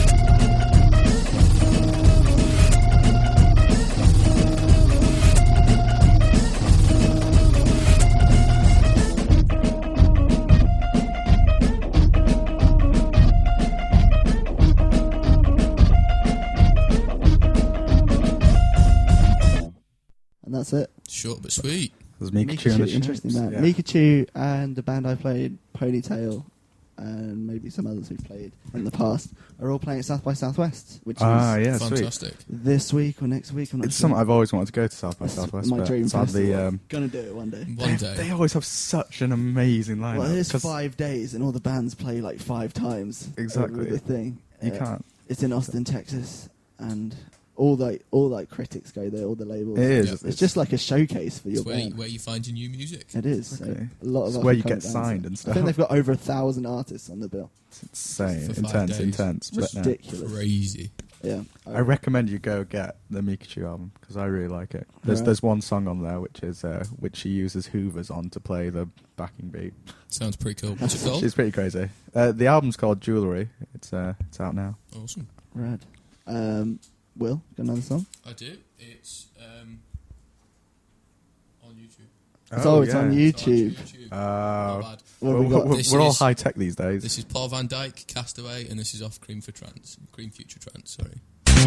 And that's it. Short but sweet. This is Mikachu and the Shapes. interesting band. Yeah. Mikachu and the band I played, Ponytail, and maybe some others we've played in the past, are all playing at South by Southwest, which Ah, is yeah, sweet. Fantastic. this week or next week. I'm not It's sure. something I've always wanted to go to South by That's Southwest. my but dream sadly, festival. um, Gonna do it one day. One they, day. they always have such an amazing lineup. Well, it's 'cause five days, and all the bands play like five times. Exactly. With the thing. You Uh, can't. It's in Austin, Texas, and all the all like critics go there. All the labels. It is. Yeah. It's, It's just like a showcase for your It's where you, band. where you find your new music. It is. So Okay. a lot of It's other where you cover get bands signed there. and I stuff. think they've got over a thousand artists on the bill. It's insane, For five intense, days. intense. It's But no. ridiculous. Crazy. Yeah. I recommend you go get the Mikachu album because I really like it. There's Right. there's one song on there which is uh, which she uses Hoovers on to play the backing beat. Sounds pretty cool. What's it called? She's pretty crazy. Uh, the album's called Jewelry. It's uh, it's out now. Awesome. Rad. Um, Will, got another song? I do. It's um, on YouTube. Oh, it's on yeah. YouTube. It's on YouTube. Uh, Not bad. What have we're we got? we're, This we're all is- high tech these days. This is Paul Van Dyke, Castaway, and this is off Cream for Trance. Cream Future Trance, sorry.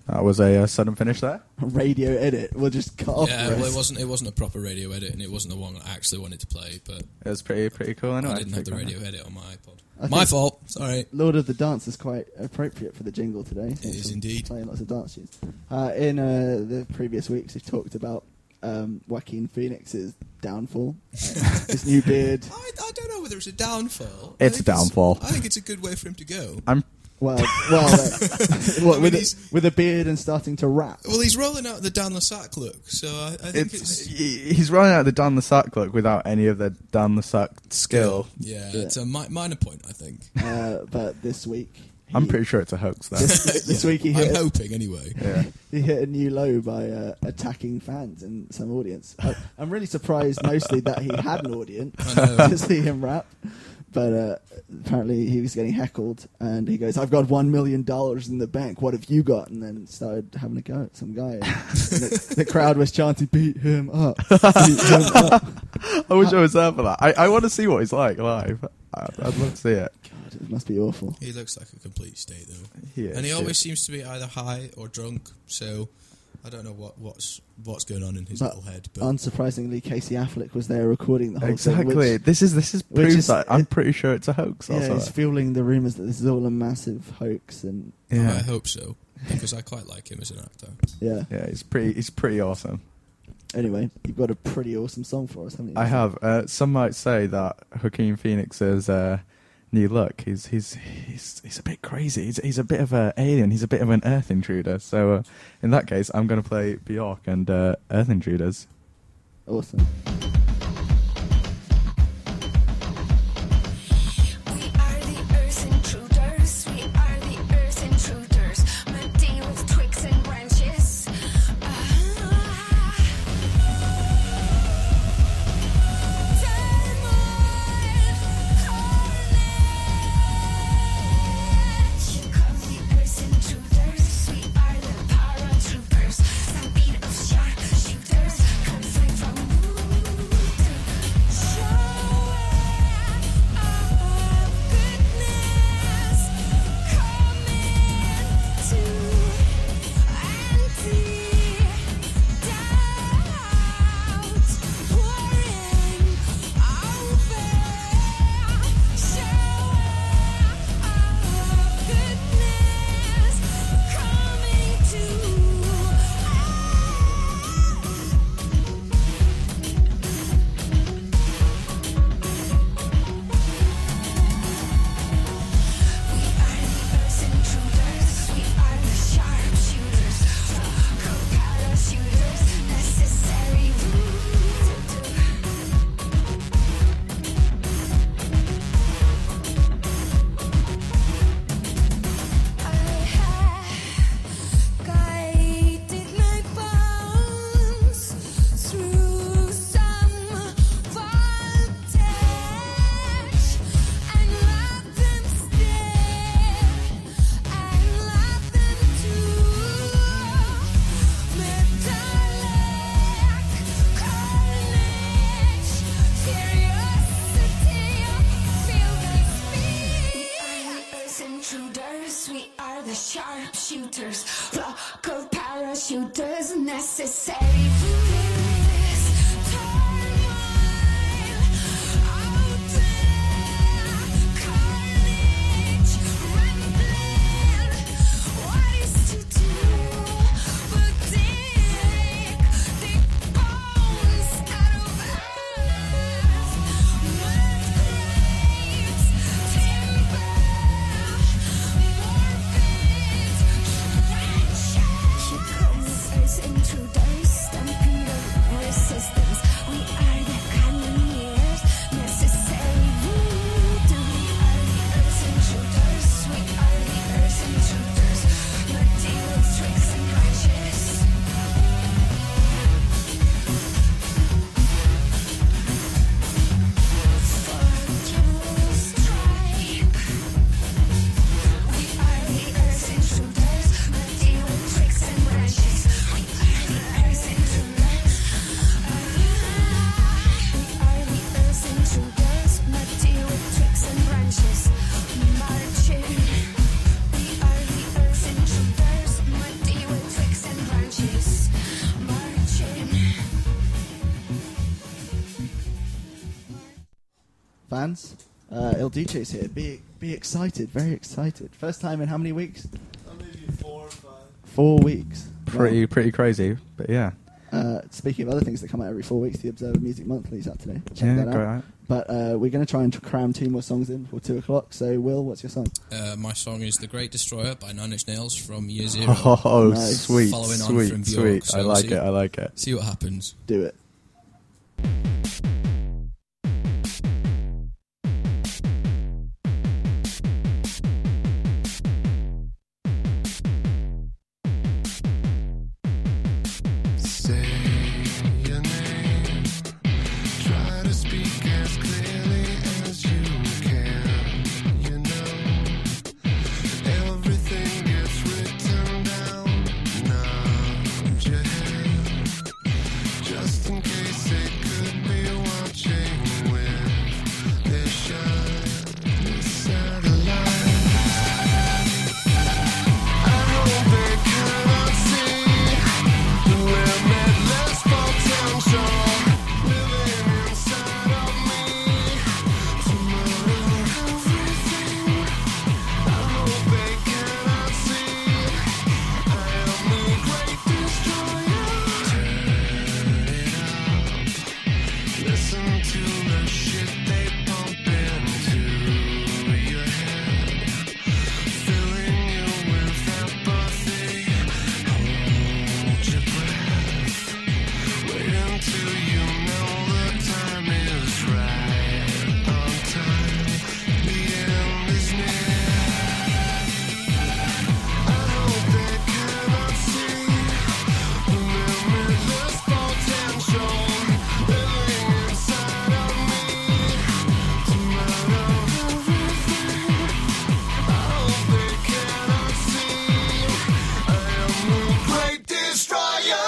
That was a uh, sudden finish there. A radio edit. We'll just cut off. Yeah, the well, it rest. wasn't. It wasn't a proper radio edit, and it wasn't the one I actually wanted to play. But it was pretty pretty cool. Anyway, I didn't have the Pretty radio cool. edit on my iPod. I My think fault. Sorry. Lord of the Dance is quite appropriate for the jingle today. It is indeed. Playing lots of dance tunes. Uh, in uh, the previous weeks, we've talked about um, Joaquin Phoenix's downfall, uh, his new beard. I, I don't know whether it's a downfall. It's I think a downfall. I think it's a good way for him to go. I'm Well, well, uh, what, I mean, with, he's- a, with a beard and starting to rap. Well, he's rolling out the Dan le Sac look, so I, I think it's, it's. he- he's running out the Dan le Sac look without any of the Dan le Sac skill. Yeah, Yeah. it's a mi- minor point, I think. Uh, but this week, I'm he- pretty sure it's a hoax. Though. This, this week he I'm hit. hoping, anyway. Yeah. He hit a new low by uh, attacking fans in some audience. I, I'm really surprised, mostly that he had an audience I know. to see him rap. But uh, apparently he was getting heckled, and he goes, "I've got one million dollars in the bank. What have you got?" And then started having a go at some guy. And the, the crowd was chanting, "Beat him up! Beat him up!" I wish I was there for that. I, I want to see what he's like live. I'd, I'd love to see it. God, it must be awful. He looks like a complete state, though. He is, and he he always is. seems to be either high or drunk, so I don't know what, what's what's going on in his But little head. But unsurprisingly, Casey Affleck was there recording the whole Exactly. thing. Which, this is this is which proves is- that I'm pretty sure it's a hoax. yeah, Also. he's fueling the rumours that this is all a massive hoax, and Yeah. I hope so, because I quite like him as an actor. yeah. Yeah, he's pretty. He's pretty awesome. Anyway, you've got a pretty awesome song for us, haven't you? I have. Uh, some might say that Joaquin Phoenix's uh, new look. He's he's he's he's a bit crazy. He's he's a bit of an alien. He's a bit of an Earth intruder. So uh, in that case, I'm going to play Bjork and uh, Earth Intruders. Awesome. We are the Earth Intruders. We are the Earth Intruders. My deal with twigs and branches. Guided my bones through some voltage and let them stare and let them do metallic carnage, curiosity, feel the speed. We are the Earth Intruders. We are the sharpshooters, flock of parachuters, necessary for this turmoil. Out there, carnage, rambling. What is to do but dig, dig bones out of earth, mud graves, timber, more pits, trenches. Here comes Earth Intruders, stampede of fans. Uh, El Duce's here. Be be excited, very excited. First time in how many weeks? Maybe four or five. Four weeks. Pretty pretty crazy, but yeah. Uh, speaking of other things that come out every four weeks, the Observer Music Monthly is out today. Check Yeah, that out. great, right. But uh, we're going to try and cram two more songs in before two o'clock. So, Will, what's your song? Uh, my song is The Great Destroyer by Nine Inch Nails from Year Zero. Oh, Nice. sweet, Following on sweet, from Bjork, sweet. so I like see- it, I like it. See what happens. Do it. Say your name. Try to speak as clearly as you can. You know, everything gets written down. Nod your head, just in case they could be watching with their shiny satellite. I hope they cannot see the limitless potential living inside of me. To murder everything. I hope they cannot see I am the great destroyer. Turn it up. Listen to the shit they pump into your head, filling you with apathy. Hold your breath. Wait until you know the time is right. On time, the end is near. I hope they cannot see the limitless potential living inside of me. To murder everything. I hope they cannot see I am the great destroyer.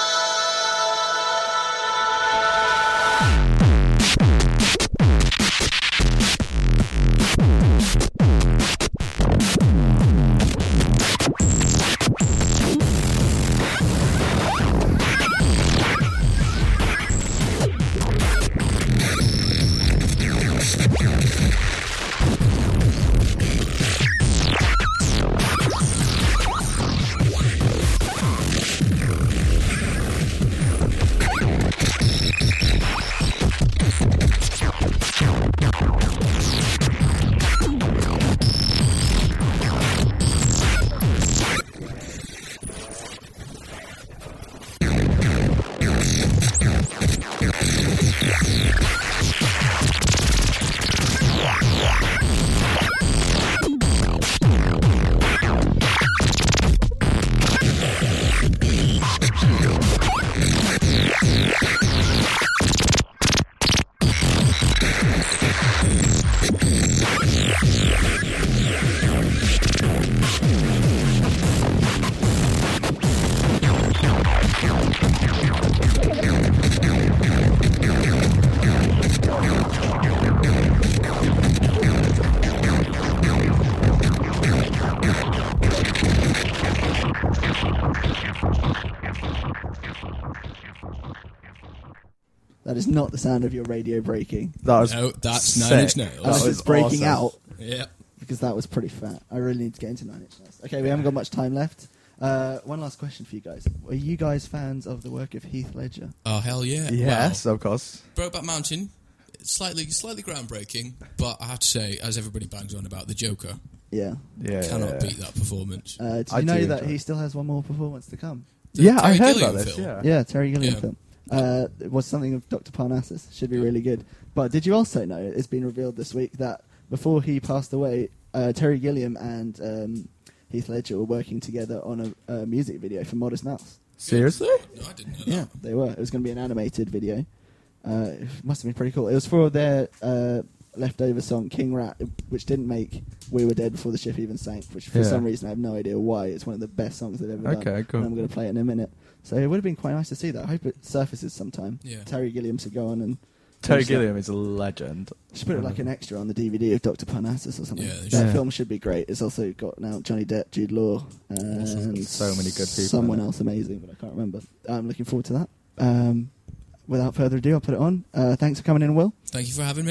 That is not the sound of your radio breaking. That was No, that's sick. Nine Inch Nails. That Unless was it's breaking awesome. out. Yeah. Because that was pretty fat. I really need to get into Nine Inch Nails. Okay, we haven't got much time left. Uh, one last question for you guys. Are you guys fans of the work of Heath Ledger? Oh, hell yeah. Yes, of course. Well, Brokeback Mountain, slightly slightly groundbreaking, but I have to say, as everybody bangs on about, the Joker Yeah. Yeah, cannot yeah, yeah. beat that performance. Uh, did you I know do that enjoy he it. still has one more performance to come? The Yeah, I Terry heard Gilliam about this. film. Yeah. Yeah, Terry Gilliam Yeah. film. Uh, it was something of Doctor Parnassus. Should be really good. But did you also know, it's been revealed this week, that before he passed away, uh, Terry Gilliam and um, Heath Ledger were working together on a, a music video for Modest Mouse. Seriously? No, I didn't know Yeah, that. they were. It was going to be an animated video. Uh, it must have been pretty cool. It was for their uh, leftover song King Rat, which didn't make We Were Dead Before the Ship Even Sank, which for Yeah. some reason I have no idea why. It's one of the best songs they've ever done. Okay, cool. And I'm going to play it in a minute. So it would have been quite nice to see that. I hope it surfaces sometime. Yeah. Terry Gilliam should go on and... Terry finish that. Gilliam is a legend. Should put it like an extra on the D V D of Doctor Parnassus or something. Yeah, they that should. film should be great. It's also got now Johnny Depp, Jude Law, and So many good people Someone in it. else amazing, but I can't remember. I'm looking forward to that. Um, without further ado, I'll put it on. Uh, thanks for coming in, Will. Thank you for having me.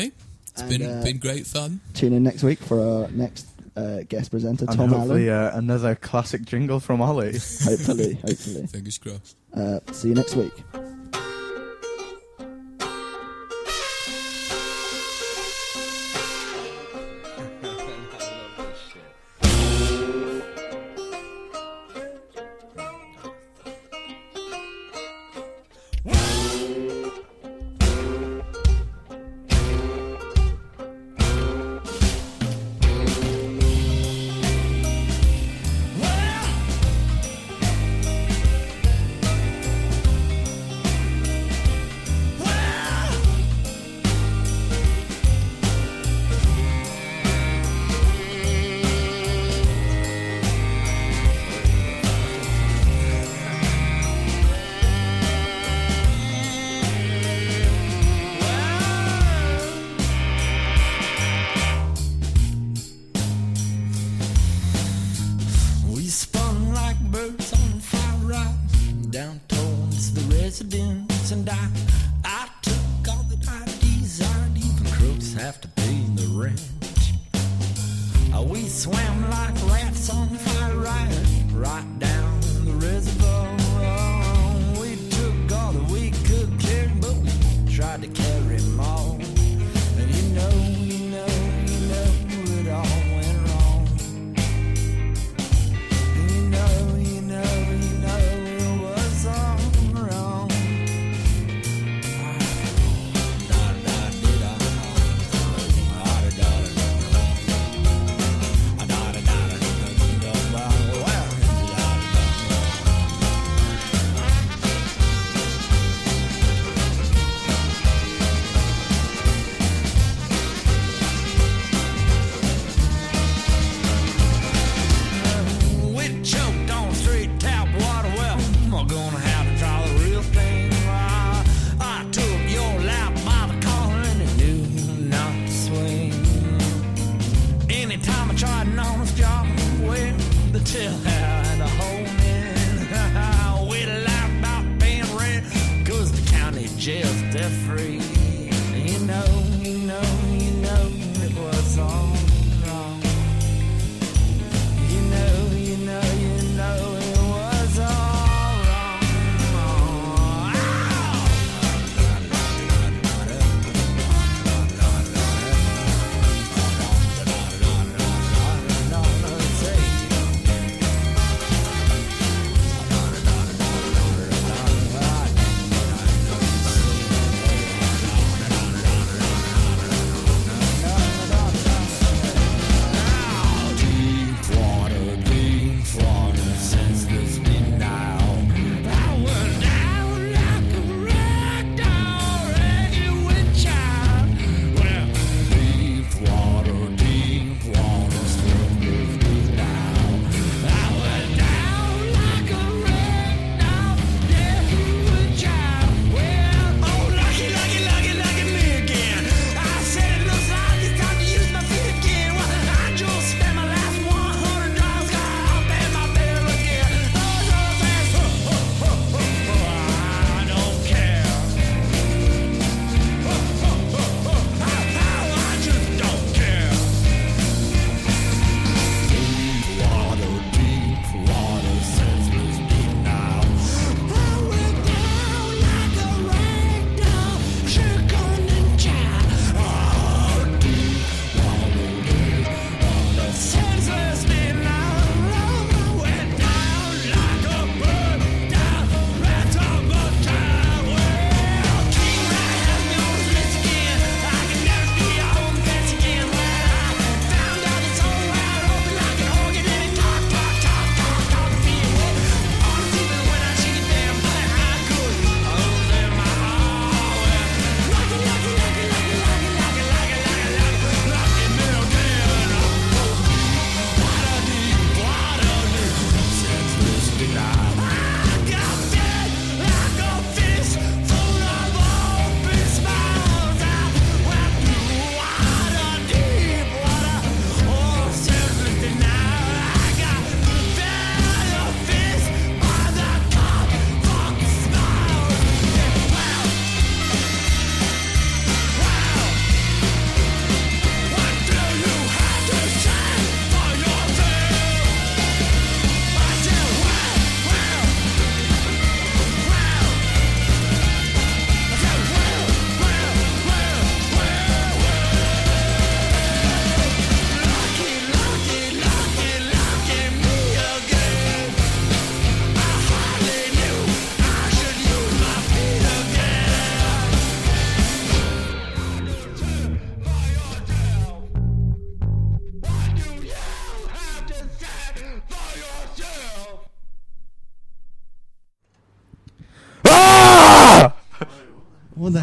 It's And, been uh, been great fun. Tune in next week for our next uh, guest presenter, And Tom hopefully Allen. uh, another classic jingle from Ollie. Hopefully, hopefully. Fingers crossed. Uh, see you next week. We spun like birds on fire right down towards the residence, and I, I took all the I Ds out, even crooks have to pay the rent. Uh, we swam like rats on fire right, right down the reservoir. We took all that we could carry, but we tried to carry them all. And you know, you know, you know, it all went wrong. You know, you know, you know, it was all wrong. Da da da da da da da da da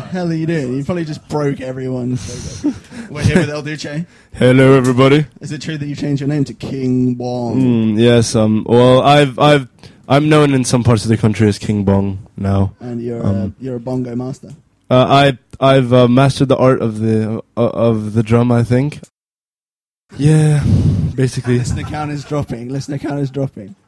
hell are you doing? You probably just broke everyone. We're here with El Duce. Hello, everybody. Is it true that you changed your name to King Bong? Mm, yes. Um. Well, I've, I've, I'm known in some parts of the country as King Bong now. And you're um, a, you're a bongo master. Uh, I, I've uh, mastered the art of the uh, of the drum. I think. Yeah, basically. Listener count is dropping. Listener count is dropping.